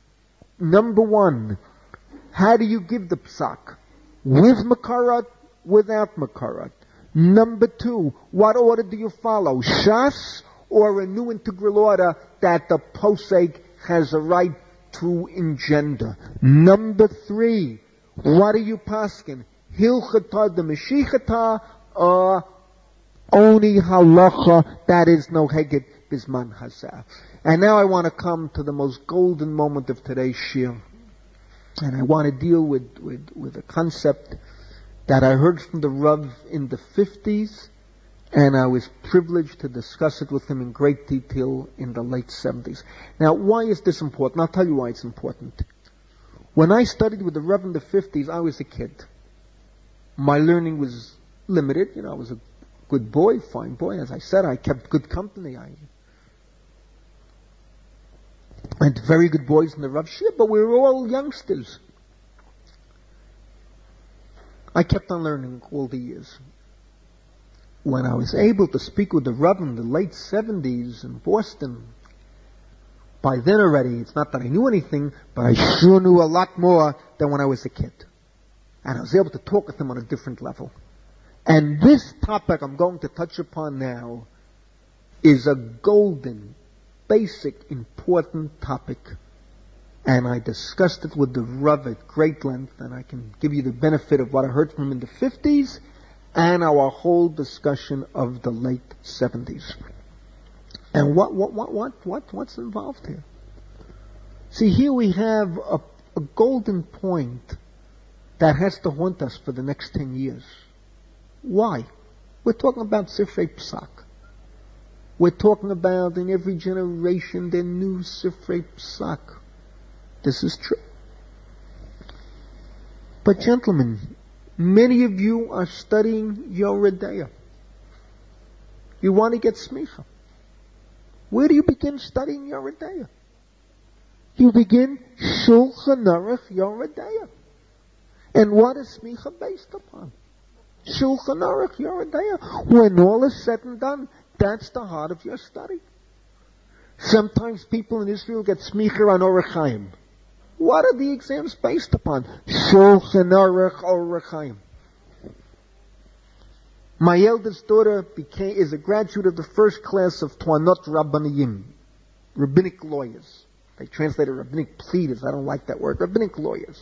how do you give the Psak? With Makarat, without Makarat. Number two, what order do you follow? Shas, or a new integral order that the posek has a right to engender? Number three, what are you paskin? Hilchata de Meshichata, or only halacha that is no heget bizman hazeh. And now I want to come to the most golden moment of today's shir, and I want to deal with a concept that I heard from the Rav in the 50s, and I was privileged to discuss it with him in great detail in the late 70s. Now, why is this important? I'll tell you why it's important. When I studied with the Rav in the 50s, I was a kid. My learning was limited. I was a good boy, fine boy. As I said, I kept good company. I had very good boys in the Rav Shir, but we were all youngsters. I kept on learning all the years. When I was able to speak with the Rav in the late 70s in Boston, by then already, it's not that I knew anything, but I sure knew a lot more than when I was a kid. And I was able to talk with him on a different level. And this topic I'm going to touch upon now is a golden, basic, important topic. And I discussed it with the Rav at great length, and I can give you the benefit of what I heard from him in the 50s and our whole discussion of the late 70s. And what's involved here? See, here we have a golden point that has to haunt us for the next 10 years. Why? We're talking about Sifrei Psak. We're talking about in every generation the new Sifrei Psak. This is true. But gentlemen, many of you are studying Yoreh De'ah. You want to get smicha. Where do you begin studying Yoreh De'ah? You begin Shulchan Aruch Yoreh De'ah. And what is smicha based upon? Shulchan Aruch Yoreh De'ah. When all is said and done, that's the heart of your study. Sometimes people in Israel get smicha on Orach Chaim. What are the exams based upon? Shulchan Aruch Orach Chaim. My eldest daughter is a graduate of the first class of Tuanot Rabbaniyim, rabbinic lawyers. They translated rabbinic pleaders. I don't like that word. Rabbinic lawyers.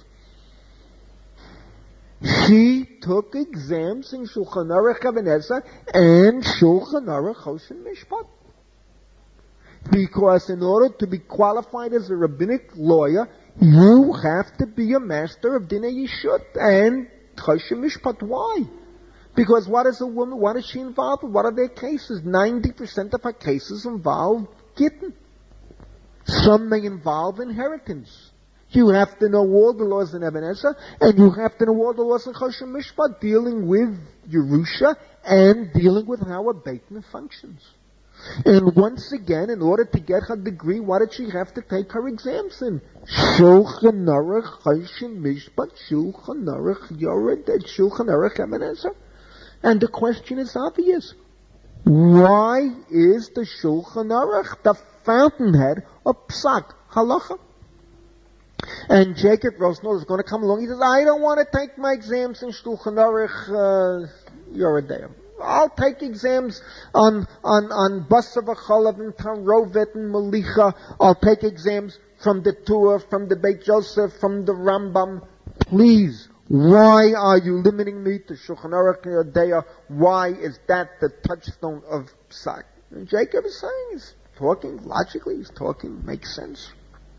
She took exams in Shulchan Aruch Even HaEzer and Shulchan Aruch Choshen Mishpat. Because in order to be qualified as a rabbinic lawyer, you have to be a master of Dinei Yishut and Choshen Mishpat. Why? Because what is a woman, what is she involved with? What are their cases? 90% of her cases involve gittin. Some may involve inheritance. You have to know all the laws in Even HaEzer, and you have to know all the laws in Choshen Mishpat, dealing with Yerusha and dealing with how a Beit Din functions. And once again, in order to get her degree, what did she have to take her exams in? Shulchan Aruch Choshen Mishpat, Shulchan Aruch Yoreh De'ah, Shulchan Aruch Even HaEzer. And the question is obvious. Why is the Shulchan Aruch the fountainhead of Psak, Halacha? And Jacob Rosnow is going to come along. He says, I don't want to take my exams in Shulchan Aruch Yoreh De'ah. I'll take exams on Basar V'Chalav and Tarovet and Malicha. I'll take exams from the Torah, from the Beit Yosef, from the Rambam. Please. Why are you limiting me to Shulchan Aruch Yoreh De'ah? Why is that the touchstone of Psak? And Jacob is saying, he's talking logically, he's talking, makes sense.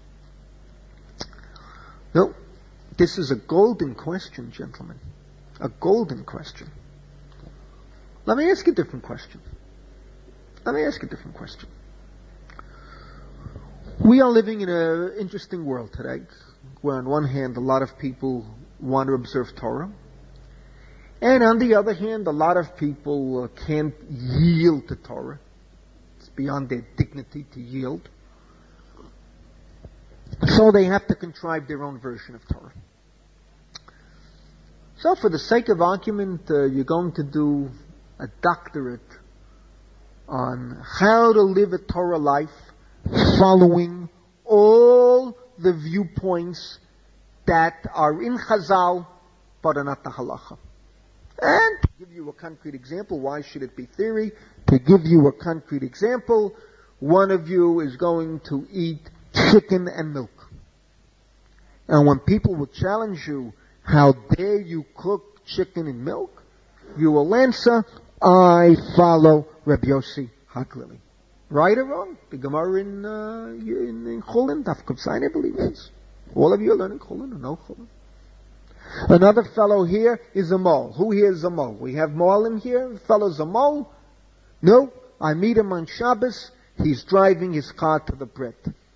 No, this is a golden question, gentlemen. A golden question. Let me ask you a different question. We are living in an interesting world today, where on one hand a lot of people want to observe Torah, and on the other hand a lot of people can't yield to Torah. It's beyond their dignity to yield. So they have to contrive their own version of Torah. So for the sake of argument, you're going to do a doctorate on how to live a Torah life following all the viewpoints that are in Chazal but are not the halacha. And to give you a concrete example, why should it be theory? To give you a concrete example, one of you is going to eat chicken and milk. And when people will challenge you, how dare you cook chicken and milk? You will answer, I follow Rabbi Yossi Haglili. Right or wrong? The Gemara in Chulin, Daf Kuf Zayin, I believe it is. All of you are learning Chulin or no Chulin? Another fellow here is a mole. Who here is a mole? We have Molim here. The fellow's a mole. No, I meet him on Shabbos. He's driving his car to the Brit.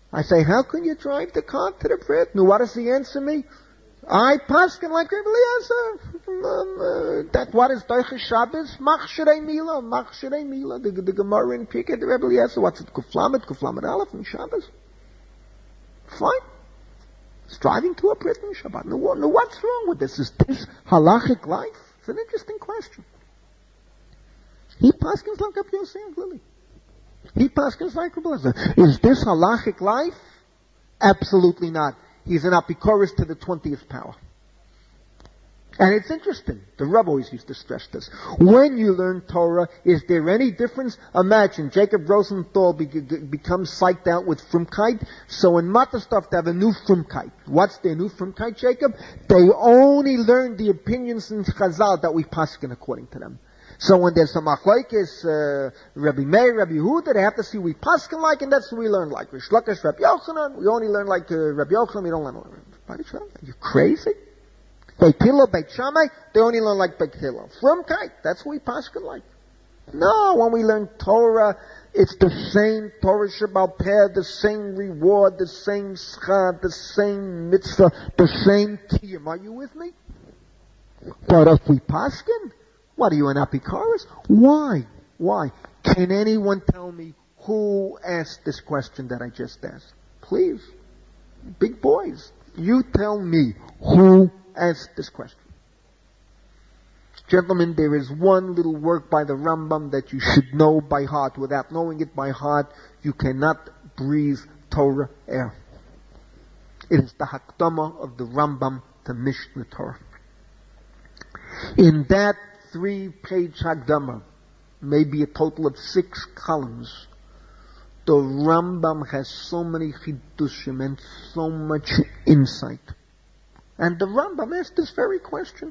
I say, how can you drive the car to the Brit? No, what does he answer me? I paskin like Rebbe Eliezer. That what is Doiche Shabbos? Machsherei Mila. The Gemara in Pirkei, the Rebbe Eliezer. What's it? Kuflamet Aleph in Shabbos. Fine. It's driving to a Brit in Shabbat. No, what's wrong with this? Is this halachic life? It's an interesting question. He paskins like Rabbi Yossi and Lily. He paskins like Rebbe Eliezer. Is this halachic life? Absolutely not. He's an apikoros to the 20th power. And it's interesting. The Rebbe always used to stress this. When you learn Torah, is there any difference? Imagine Jacob Rosenthal becomes psyched out with Frumkeit. So in Matterstoff they have a new Frumkeit. What's their new Frumkeit, Jacob? They only learn the opinions in Chazal that we paskin according to them. So when there's a machlokes, Rabbi Meir, Rabbi Yehuda, they have to see we paskin like, and that's what we learn like. Rish Lakish, Rabbi Yochanan, we only learn like Rabbi Yochanan, we don't learn like Rabbi Yochanan. Are you crazy? Beit Hillel, Beit Shammai, they only learn like Beit Hillel. Frumkeit, that's what we paskin like. No, when we learn Torah, it's the same Torah Shebaal Peh, the same reward, the same schar, the same mitzvah, the same kiyum. Are you with me? But if we paskin, what are you, an apikoros? Why? Can anyone tell me who asked this question that I just asked? Please. Big boys. You tell me who asked this question. Gentlemen, there is one little work by the Rambam that you should know by heart. Without knowing it by heart, you cannot breathe Torah air. It is the Hakdama of the Rambam to Mishnah Torah. In that 3-page Hakdama, maybe a total of 6 columns, the Rambam has so many chidushim and so much insight. And the Rambam asked this very question.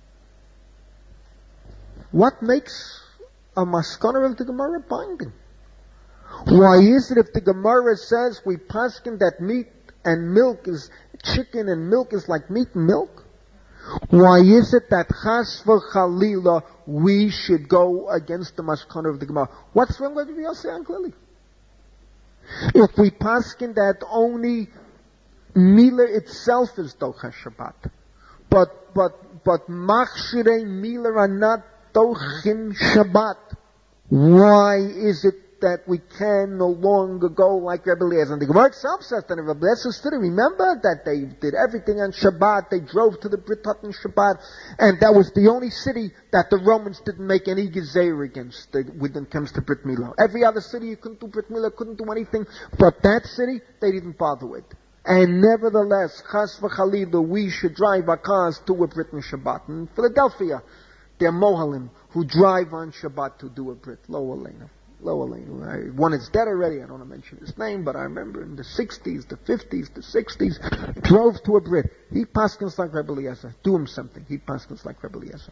What makes a maskana of the Gemara binding? Why is it if the Gemara says we paskin that meat and milk is chicken and milk is like meat and milk? Why is it that chas v'chalila we should go against the maskana of the Gemara? What's wrong with Rabbi Yossi and Lily? If we paskin that only Mila itself is Docha Shabbat, but machshirei Mila are not Dochin Shabbat, why is it that we can no longer go like Rebbe Eliezer? And the Gemara itself says that Rebbe Eliezer stood. Remember that they did everything on Shabbat. They drove to the Brit on Shabbat, and that was the only city that the Romans didn't make any gezeir against when it comes to Brit Milah. Every other city you couldn't do Brit Milah, couldn't do anything, but that city they didn't bother with. And nevertheless, chas v'chalila, we should drive our cars to a Brit on Shabbat. In Philadelphia, there are Mohalim who drive on Shabbat to do a Brit. Lo Aleinu. One is dead already, I don't want to mention his name, but I remember in the 60s, the 50s, the 60s, drove to a Brit. He paskins like Rebbe Eliezer. Do him something. He paskins like Rebbe Eliezer.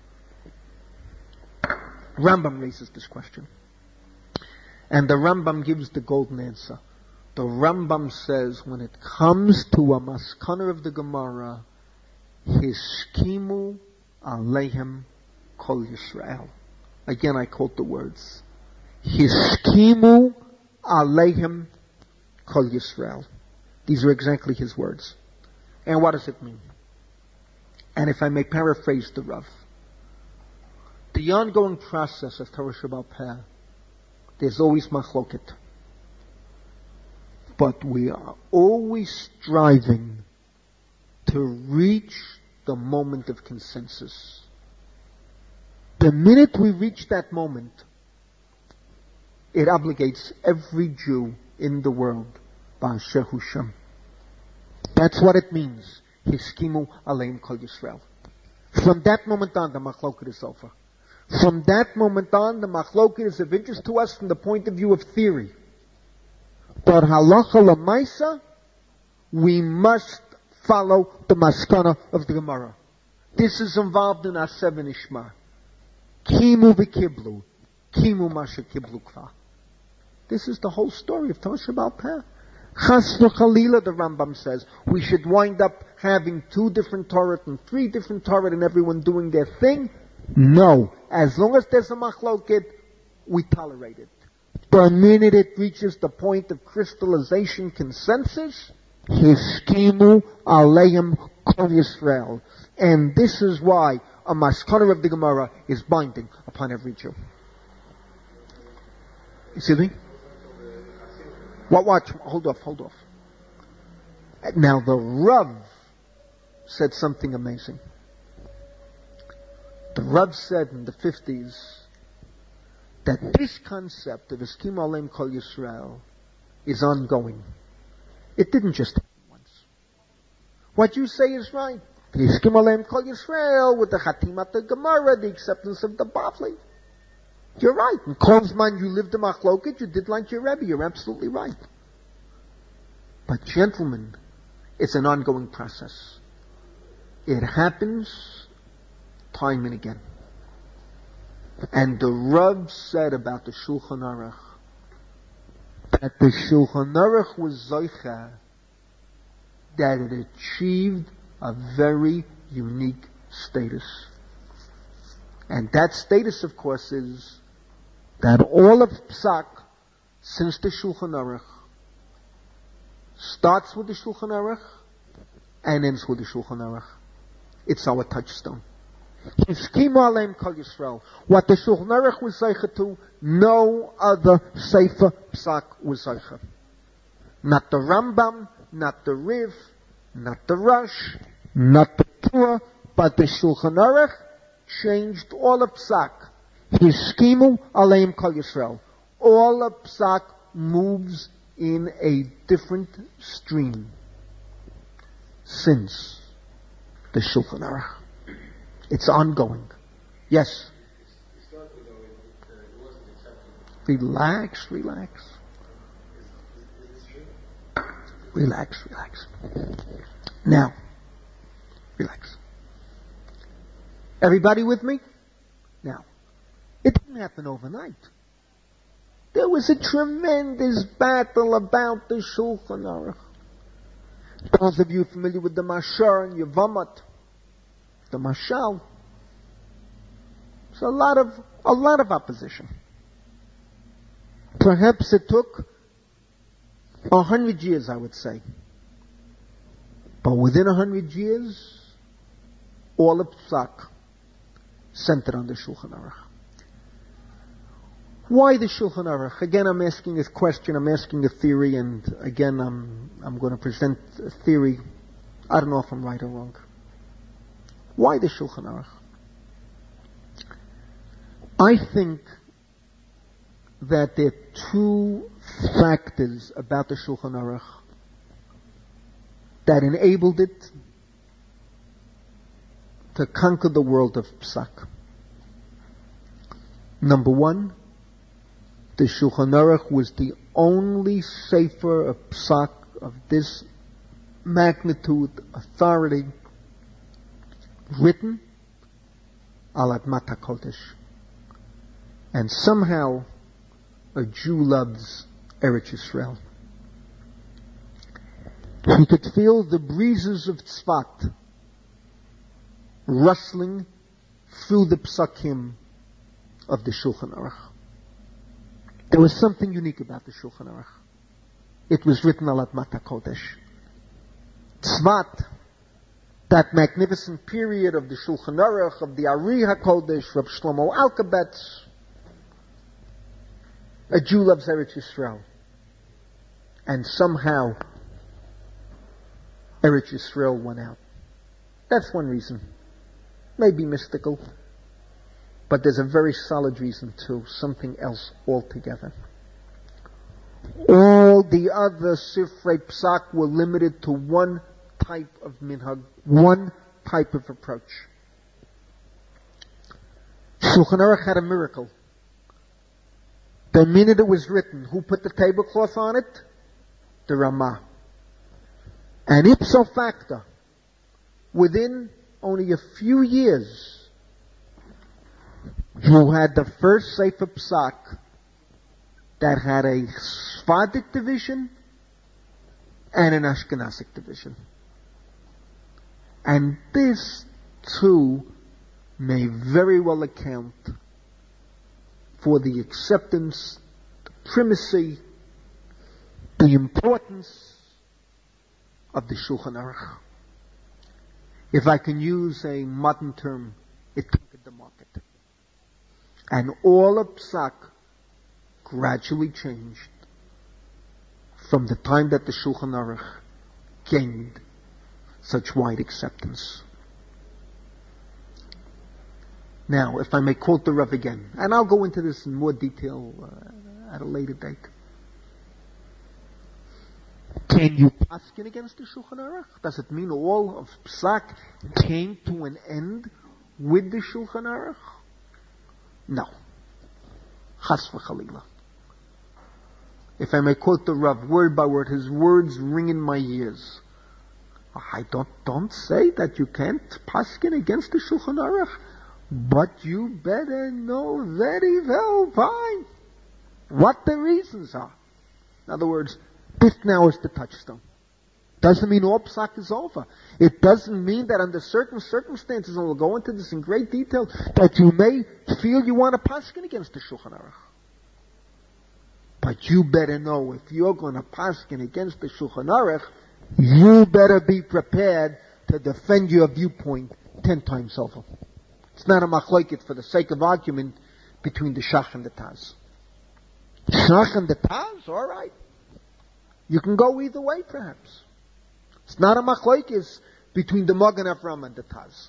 Rambam raises this question. And the Rambam gives the golden answer. The Rambam says when it comes to a maskana of the Gemara, hiskimu aleihim kol Yisrael. Again, I quote the words. Hiskimu aleihim kol Yisrael. These are exactly his words. And what does it mean? And if I may paraphrase the Rav, the ongoing process of Torah Shebaal Peh, there's always machloket. But we are always striving to reach the moment of consensus. The minute we reach that moment, it obligates every Jew in the world. Ba'asher hu Shem. That's what it means. Hiskimu aleim kol Yisrael. From that moment on, the machloket is over. From that moment on, the machloket is of interest to us from the point of view of theory. But halacha l'maisa, we must follow the maskana of the Gemara. This is involved in our 7 Ishma. Kimu v'kiblu. Kimu masha kiblu kva. This is the whole story of Torah Shebaal Peh. Chas v'chalila, the Rambam says, we should wind up having 2 different Torah and 3 different Torah and everyone doing their thing. No. As long as there's a machloket, we tolerate it. The minute it reaches the point of crystallization consensus, Hiskimu Aleim Kol Yisrael. And this is why a maskana of the Gemara is binding upon every Jew. You see me? Watch. Hold off. Now the Rav said something amazing. The Rav said in the 50s that this concept of Hiskimu Aleim Kol Yisrael is ongoing. It didn't just happen once. What you say is right. Hiskimu Aleim Kol Yisrael with the Chatimat the Gemara, the acceptance of the Bavli. You're right. In Kolzman you lived the Machloket, you did like your Rebbe. You're absolutely right. But gentlemen, it's an ongoing process. It happens time and again. And the Rav said about the Shulchan Aruch that the Shulchan Aruch was Zoicha, that it achieved a very unique status. And that status, of course, is that all of Psak, since the Shulchan Aruch, starts with the Shulchan Aruch and ends with the Shulchan Aruch. It's our touchstone. Hiskimu Aleim Kol Yisrael. What the Shulchan Aruch was zeicha to, no other Sefer Psak was zeicha. Not the Rambam, not the Riv, not the Rosh, not the Torah, but the Shulchan Aruch changed all of Psak. Hiskimu Aleim Kol Yisrael. All of Psak moves in a different stream since the Shulchan Aruch. It's ongoing. Yes? Relax. Now, relax. Everybody with me? Now, it didn't happen overnight. There was a tremendous battle about the Shulchan Aruch. Those of you familiar with the Mashar and Yevamot, the Mashal, there's a lot of opposition. Perhaps it took 100 years, I would say. But within 100 years, all of Psak centered on the Shulchan Aruch. Why the Shulchan Aruch? Again, I'm asking a question, I'm asking a theory, and again, I'm going to present a theory. I don't know if I'm right or wrong. Why the Shulchan Aruch? I think that there are two factors about the Shulchan Aruch that enabled it to conquer the world of Psak. Number one, the Shulchan Aruch was the only sefer of Psak of this magnitude, authority, written al Admat HaKodesh. And somehow a Jew loves Eretz Yisrael. He could feel the breezes of Tzfat rustling through the Psakim of the Shulchan Aruch. There was something unique about the Shulchan Aruch. It was written al Admat HaKodesh. Tzfat, that magnificent period of the Shulchan Aruch, of the Ari HaKodesh, Reb Shlomo Alkabetz, a Jew loves Eretz Yisrael. And somehow, Eretz Yisrael won out. That's one reason. Maybe mystical. But there's a very solid reason too. Something else altogether. All the other Sifrei Psak were limited to one type of minhag, one type of approach. Shulchan Aruch had a miracle. The minute it was written, who put the tablecloth on it? The Ramah. And ipso facto, within only a few years, you had the first Sefer Psak that had a Sephardic division and an Ashkenazic division. And this, too, may very well account for the acceptance, the primacy, the importance of the Shulchan Aruch. If I can use a modern term, it conquered the market. And all of Psak gradually changed from the time that the Shulchan Aruch gained such wide acceptance. Now, if I may quote the Rav again, and I'll go into this in more detail at a later date. Can you paskin against the Shulchan Aruch? Does it mean all of Psak came to an end with the Shulchan Aruch? No. Chas v'chalila. If I may quote the Rav word by word, his words ring in my ears. I don't say that you can't paskin against the Shulchan Aruch, but you better know very well why. What the reasons are. In other words, this now is the touchstone. Doesn't mean all Psak is over. It doesn't mean that under certain circumstances, and we'll go into this in great detail, that you may feel you want to paskin against the Shulchan Aruch. But you better know, if you're going to paskin against the Shulchan Aruch, you better be prepared to defend your viewpoint 10 times over. It's not a machlokes for the sake of argument between the Shach and the Taz. Shach and the Taz, all right. You can go either way, perhaps. It's not a machlokes between the Magen Avraham and the Taz.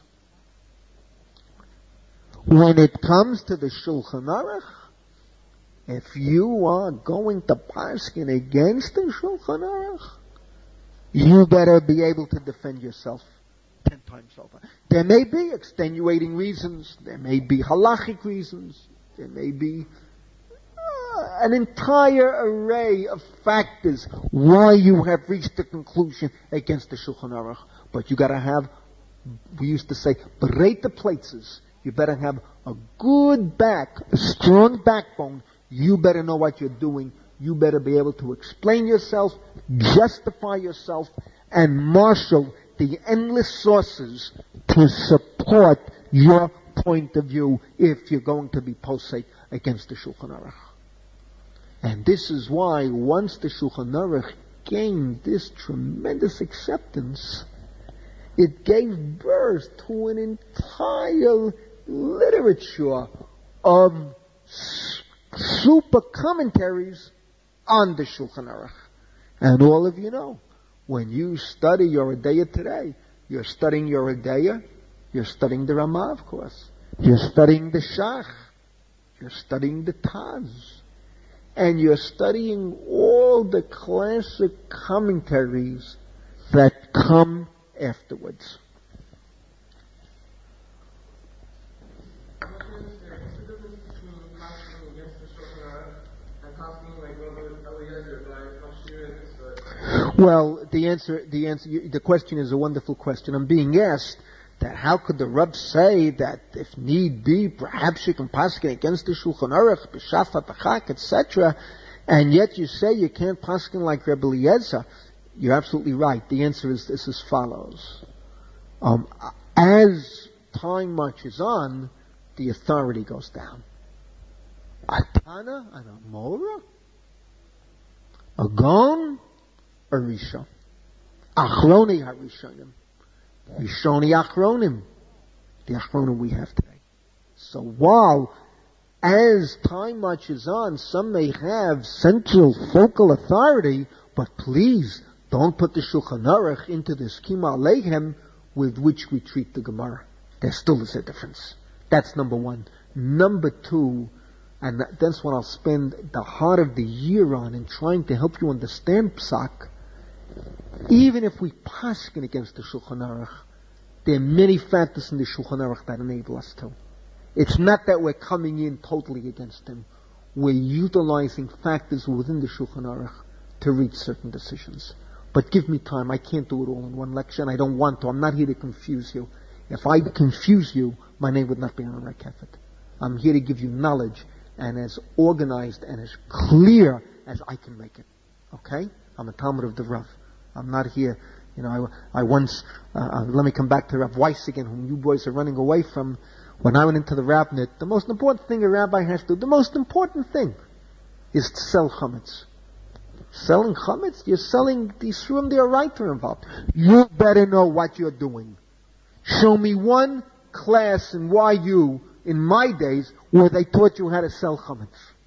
When it comes to the Shulchan Aruch, if you are going to paskin against the Shulchan Aruch, you better be able to defend yourself 10 times over. There may be extenuating reasons, there may be halachic reasons, there may be an entire array of factors why you have reached the conclusion against the Shulchan Aruch. But you gotta have, we used to say, bereit the places. You better have a good back, a strong backbone. You better know what you're doing. You better be able to explain yourself, justify yourself, and marshal the endless sources to support your point of view if you're going to be posek against the Shulchan Aruch. And this is why once the Shulchan Aruch gained this tremendous acceptance, it gave birth to an entire literature of super commentaries on the Shulchan Aruch. And all of you know, when you study your Adeya today, you're studying your Adeya, you're studying the Ramah, of course. You're studying the Shach, you're studying the Taz, and you're studying all the classic commentaries that come afterwards. Well, the question is a wonderful question. I'm being asked that how could the Rav say that if need be, perhaps you can paskin against the Shulchan Aruch, b'shafa, b'chak, etc., and yet you say you can't paskin like Rebbe Eliezer. You're absolutely right. The answer is as follows. As time marches on, the authority goes down. A Tana and a Mora, a Gon, a Rishon. Achroni HaRishonim. Rishoni Achronim. The Achronim we have today. So while, as time marches on, some may have central focal authority, but please don't put the Shulchan Aruch into the schema aleichem with which we treat the Gemara. There still is a difference. That's number one. Number two, and that's what I'll spend the heart of the year on in trying to help you understand Psak. Even if we paskin against the Shulchan Aruch, there are many factors in the Shulchan Aruch that enable us to. It's not that we're coming in totally against him. We're utilizing factors within the Shulchan Aruch to reach certain decisions. But give me time. I can't do it all in one lecture, and I don't want to. I'm not here to confuse you. If I confuse you, my name would not be on Rekefet. I'm here to give you knowledge, and as organized and as clear as I can make it. Okay? I'm a Talmud of the Rav. I'm not here, I once, let me come back to Rav Weiss again, whom you boys are running away from. When I went into the rabbinate, the most important thing a rabbi has to do, the most important thing, is to sell chametz. Selling chametz? You're selling the Yisurim, the Oraita involved. You better know what you're doing. Show me one class in YU in my days where they taught you how to sell chametz.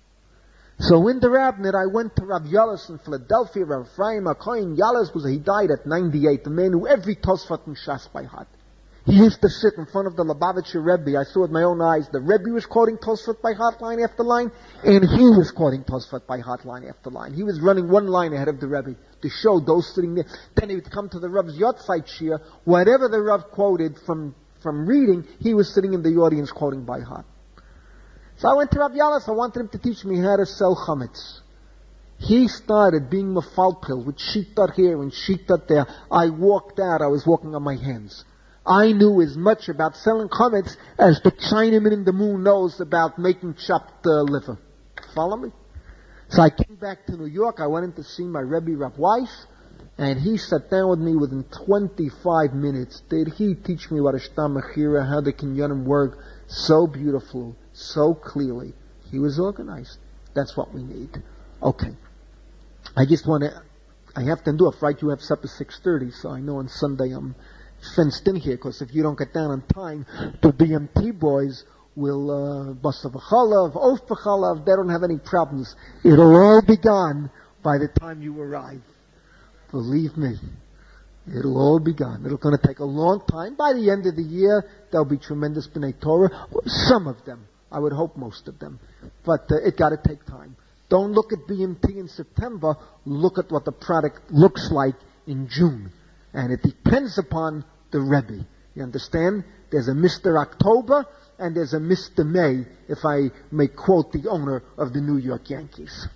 So in the Rabbinate, I went to Rav Yalas in Philadelphia. Rav Ephraim HaKohen Yalas he died at 98, a man who every Tosfot in Shas by heart. He used to sit in front of the Lubavitcher Rebbe. I saw with my own eyes. The Rebbe was quoting Tosfot by heart line after line, and he was quoting Tosfot by heart line after line. He was running one line ahead of the Rebbe to show those sitting there. Then he would come to the Rav's Yotzeit Shir. Whatever the Rav quoted from reading, he was sitting in the audience quoting by heart. So I went to Rav Yalas. I wanted him to teach me how to sell chametz. He started being mafalpil with shittat here and shittat there. I walked out. I was walking on my hands. I knew as much about selling chametz as the Chinaman in the moon knows about making chopped liver. Follow me? So I came back to New York. I went in to see my Rebbe Rav Weiss, and he sat down with me within 25 minutes. Did he teach me what a shtam mechira, how the kinyanim work so beautiful, so clearly. He was organized. That's what we need. Okay. I have to do a Friday. You have supper 6:30, so I know on Sunday I'm fenced in here, because if you don't get down on time, the BMT boys will bust a v'chalav, oaf v'chalav. They don't have any problems. It'll all be gone by the time you arrive. Believe me, it'll all be gone. It's going to take a long time. By the end of the year, there'll be tremendous B'nai Torah. Some of them. I would hope most of them. But it got to take time. Don't look at BMT in September. Look at what the product looks like in June. And it depends upon the Rebbe. You understand? There's a Mr. October and there's a Mr. May, if I may quote the owner of the New York Yankees.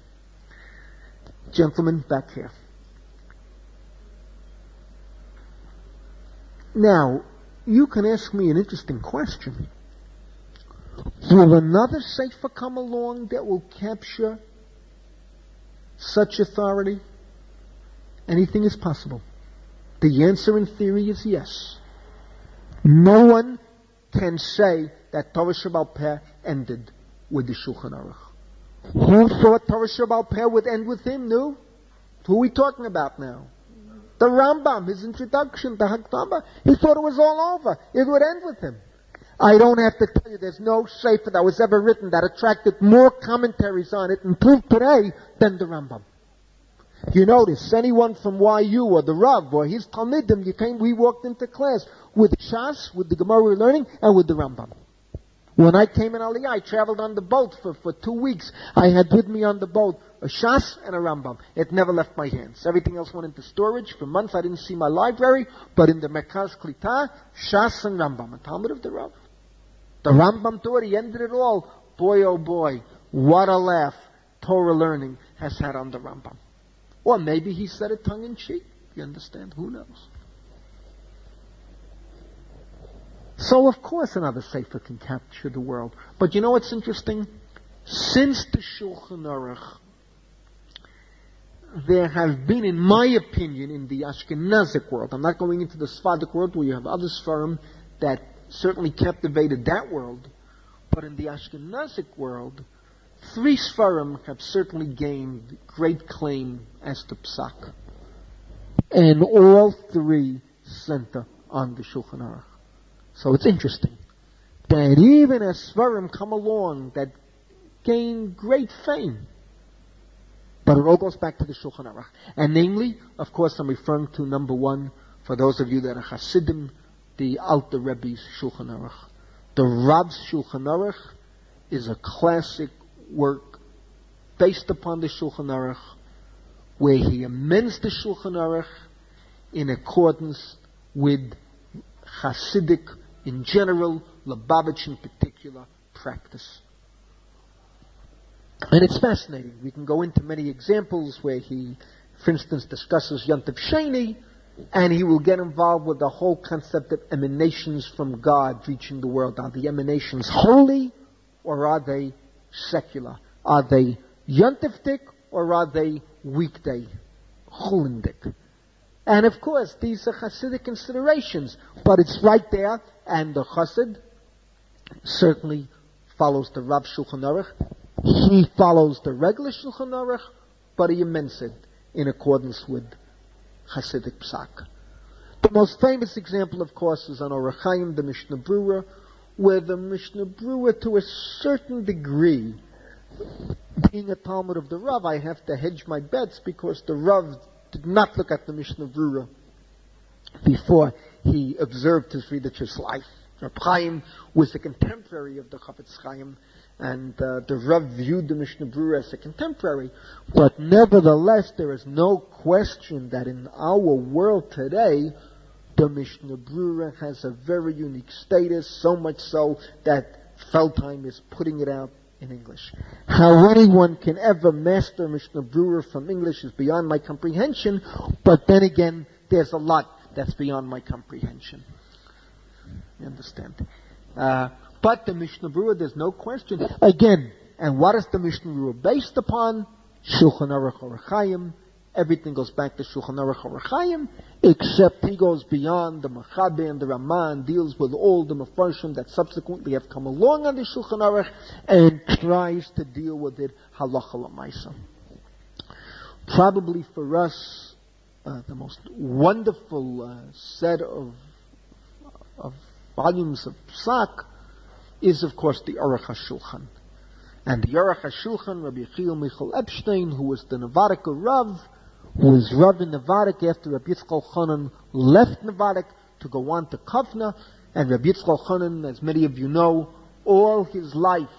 Gentlemen, back here. Now, you can ask me an interesting question. Will another sefer come along that will capture such authority? Anything is possible. The answer in theory is yes. No one can say that Torah Sheba'al Peh ended with the Shulchan Aruch. Who thought Torah Sheba'al Peh would end with him? No. Who are we talking about now? The Rambam, his introduction, the Hakdama. He thought it was all over. It would end with him. I don't have to tell you, there's no sefer that was ever written that attracted more commentaries on it until today than the Rambam. You notice, anyone from YU or the Rav or his Talmidim, we walked into class with Shas, with the Gemara we were learning, and with the Rambam. When I came in Aliyah, I traveled on the boat for 2 weeks. I had with me on the boat a Shas and a Rambam. It never left my hands. Everything else went into storage. For months I didn't see my library, but in the Merkaz Klita, Shas and Rambam. A Talmud of the Rav. The Rambam taught, he ended it all. Boy, oh boy, what a laugh Torah learning has had on the Rambam. Or maybe he said it tongue-in-cheek. You understand? Who knows? So, of course, another sefer can capture the world. But you know what's interesting? Since the Shulchan Aruch, there have been, in my opinion, in the Ashkenazic world, I'm not going into the Sephardic world where you have other Sfarim that certainly captivated that world, but in the Ashkenazic world, 3 Sfarim have certainly gained great claim as to Psak. And all 3 center on the Shulchan Aruch. So it's interesting that even as Sfarim come along that gain great fame, but it all goes back to the Shulchan Aruch. And namely, of course, I'm referring to number 1, for those of you that are Hasidim, the Alter Rebbe's Shulchan Aruch. The Rav's Shulchan Aruch is a classic work based upon the Shulchan Aruch, where he amends the Shulchan Aruch in accordance with Hasidic in general, Lubavitch in particular, practice. And it's fascinating. We can go into many examples where he, for instance, discusses Yontif Sheni, and he will get involved with the whole concept of emanations from God reaching the world. Are the emanations holy, or are they secular? Are they Yontifdik, or are they weekday, Chulindik? And of course, these are Hasidic considerations, but it's right there, and the Chassid certainly follows the Rav Shulchan Aruch. He follows the regular Shulchan Aruch, but he amends it in accordance with Hasidic Psak. The most famous example, of course, is on Orach Chaim, the Mishnah Berurah, where the Mishnah Berurah, to a certain degree, being a Talmud of the Rav, I have to hedge my bets because the Rav did not look at the Mishnah Berurah before he observed his Riddich's life. Reb Chaim was a contemporary of the Chafetz Chaim, and the Rav viewed the Mishnah Berurah as a contemporary. But nevertheless, there is no question that in our world today, the Mishnah Berurah has a very unique status, so much so that Feldheim is putting it out in English. How anyone can ever master Mishnah Berurah from English is beyond my comprehension, but then again, there's a lot that's beyond my comprehension. You understand? But the Mishnah Berurah, there's no question. Again, and what is the Mishnah Berurah based upon? Shulchan Aruch Orach Chaim. Everything goes back to Shulchan Aruch Orach Chaim, except he goes beyond the Mechaber and the Ramah and deals with all the Mefarshim that subsequently have come along on the Shulchan Aruch and tries to deal with it halacha l'maisa. Probably for us, the most wonderful set of volumes of Psak is, of course, the Aruch HaShulchan. And the Aruch HaShulchan, Rabbi Yechiel Michal Epstein, who was the Novadik Rav, who was Rav in Novadik after Rabbi Yitzchak Chanan left Novadik to go on to Kovna. And Rabbi Yitzchak Chanan, as many of you know, all his life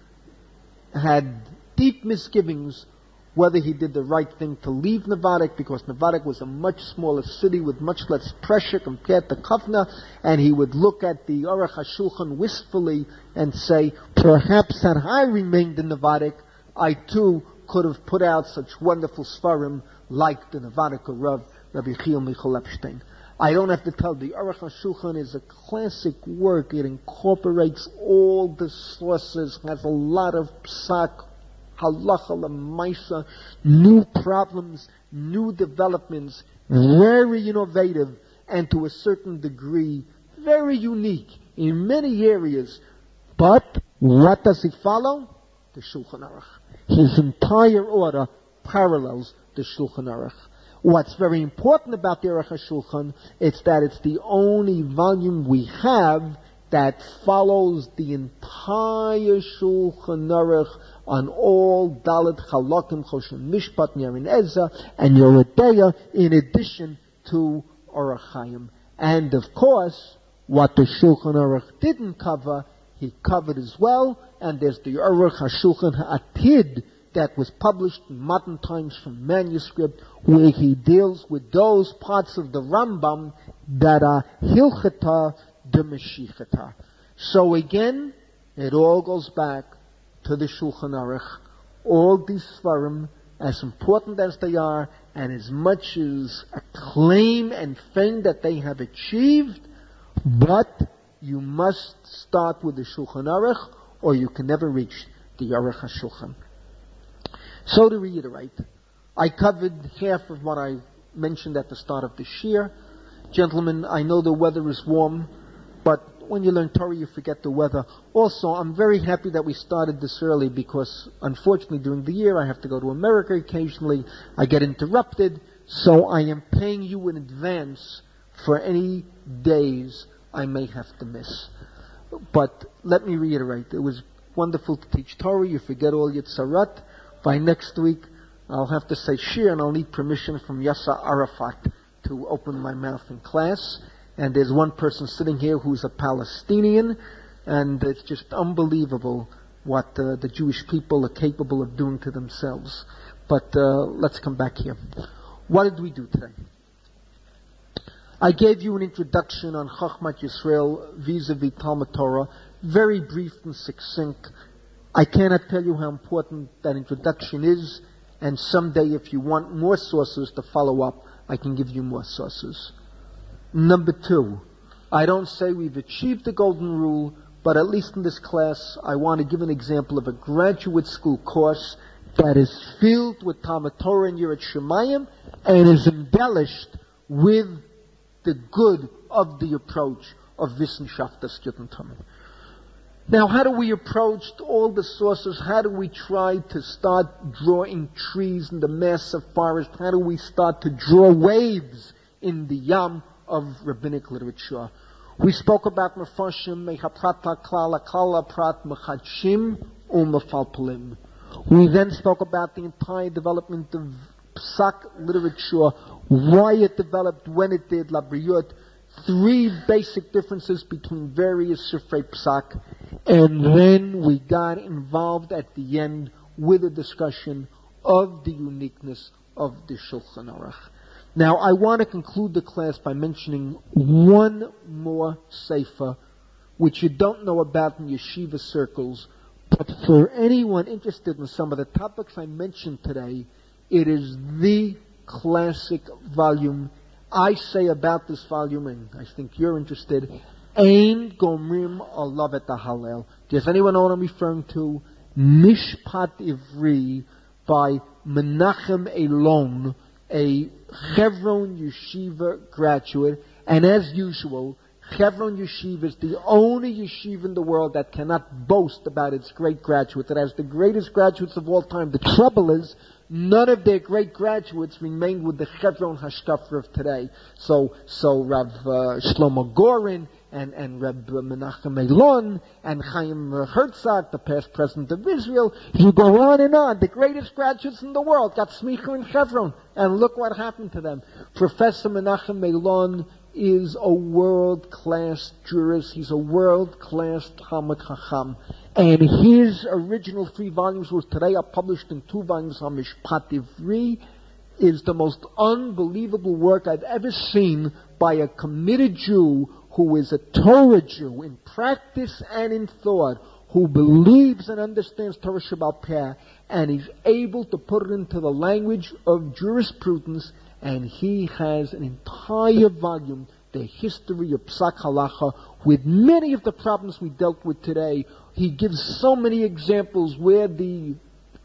had deep misgivings whether he did the right thing to leave Novadik, because Novadik was a much smaller city with much less pressure compared to Kovna, and he would look at the Aruch HaShulchan wistfully and say, perhaps had I remained in Novadik, I too could have put out such wonderful Sfarim like the Novadik Rav, Rabbi Yechiel Michal Epstein. I don't have to tell, the Aruch HaShulchan is a classic work. It incorporates all the sources, has a lot of psak, halacha l'maisa, new problems, new developments, very innovative, and to a certain degree, very unique in many areas. But what does he follow? The Shulchan Aruch. His entire order parallels the Shulchan Aruch. What's very important about the Aruch HaShulchan is that it's the only volume we have that follows the entire Shulchan Aruch on all Dalet Chalakim, Choshen Mishpat, Yerin Ezra, and Yoredeya, in addition to Orach Chaim. And of course, what the Shulchan Aruch didn't cover, he covered as well, and there's the Aruch HaShulchan HaAtid that was published in modern times from manuscript, where he deals with those parts of the Rambam that are Hilchata D'Mashichata. So again, it all goes back to the Shulchan Aruch. All these Sfarim, as important as they are, and as much as acclaim and fame that they have achieved, but you must start with the Shulchan Aruch, or you can never reach the Aruch HaShulchan. So to reiterate, I covered half of what I mentioned at the start of the Shir. Gentlemen, I know the weather is warm, but when you learn Torah, you forget the weather. Also, I'm very happy that we started this early because, unfortunately, during the year, I have to go to America occasionally. I get interrupted, so I am paying you in advance for any days I may have to miss. But let me reiterate, it was wonderful to teach Torah. You forget all your tzarat. By next week, I'll have to say Shir, and I'll need permission from Yasser Arafat to open my mouth in class. And there's one person sitting here who's a Palestinian, and it's just unbelievable what the Jewish people are capable of doing to themselves. But let's come back here. What did we do today? I gave you an introduction on Chachmat Yisrael vis-a-vis Talmud Torah, very brief and succinct. I cannot tell you how important that introduction is, and someday if you want more sources to follow up, I can give you more sources. Number 2, I don't say we've achieved the golden rule, but at least in this class, I want to give an example of a graduate school course that is filled with Talmud Torah and Yirat Shemayim, and is embellished with the good of the approach of Wissenschafter Studentum. Now, how do we approach all the sources? How do we try to start drawing trees in the massive forest? How do we start to draw waves in the yam of rabbinic literature? We spoke about Mefarshim, Mechaprata, Klala, Klala, Prat, Mechadshim, Umefalpalim. We then spoke about the entire development of Psak literature, why it developed, when it did, Labriyut, 3 basic differences between various Sifrei Psak, and then we got involved at the end with a discussion of the uniqueness of the Shulchan Aruch. Now, I want to conclude the class by mentioning one more sefer, which you don't know about in yeshiva circles, but for anyone interested in some of the topics I mentioned today, it is the classic volume. I say about this volume, and I think you're interested, Ein Gomrim Alav et HaHallel. Does anyone know what I'm referring to? Mishpat Ivri by Menachem Elon, a Chevron Yeshiva graduate, and as usual, Chevron Yeshiva is the only yeshiva in the world that cannot boast about its great graduates. It has the greatest graduates of all time. The trouble is, none of their great graduates remained with the Chevron Hashkafa of today. So Rav Shlomo Gorin and Reb Menachem Elon and Chaim Herzog, the past president of Israel, you go on and on. The greatest graduates in the world got smicha in Chevron, and look what happened to them. Professor Menachem Elon is a world-class jurist. He's a world-class Talmud Chacham. And his original 3 volumes, which today are published in 2 volumes on Mishpat Ivri, is the most unbelievable work I've ever seen by a committed Jew who is a Torah Jew in practice and in thought, who believes and understands Torah Shebaal Peh, and is able to put it into the language of jurisprudence. And he has an entire volume, the history of Psak Halacha, with many of the problems we dealt with today. He gives so many examples where the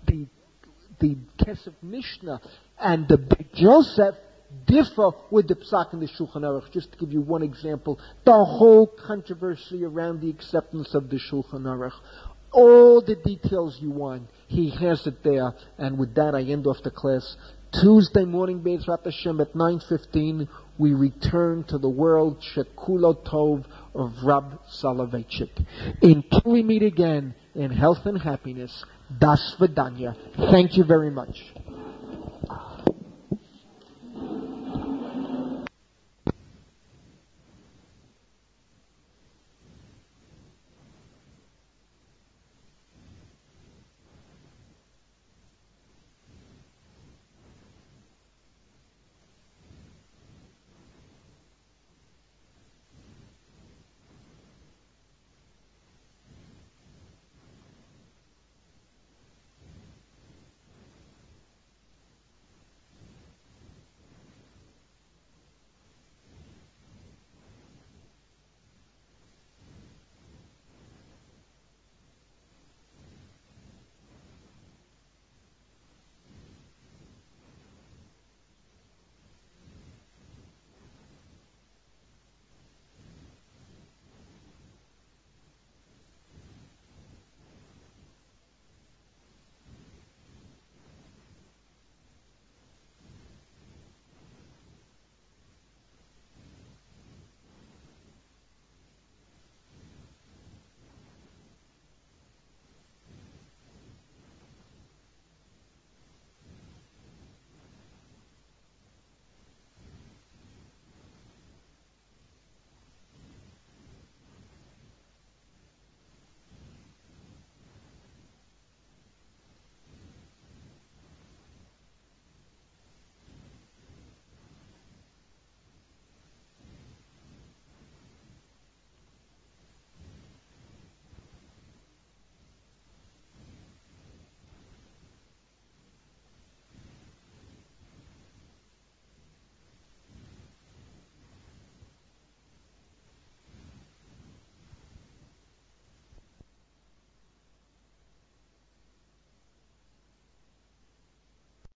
Kesef Mishnah and the Beit Yosef differ with the Psak and the Shulchan Aruch. Just to give you one example, the whole controversy around the acceptance of the Shulchan Aruch. All the details you want, he has it there. And with that, I end off the class. Tuesday morning, Be'ezrat Hashem, at 9:15, we return to the world Shekulo Tov of Rab Soloveitchik. Until we meet again in health and happiness, Das Vidanya. Thank you very much.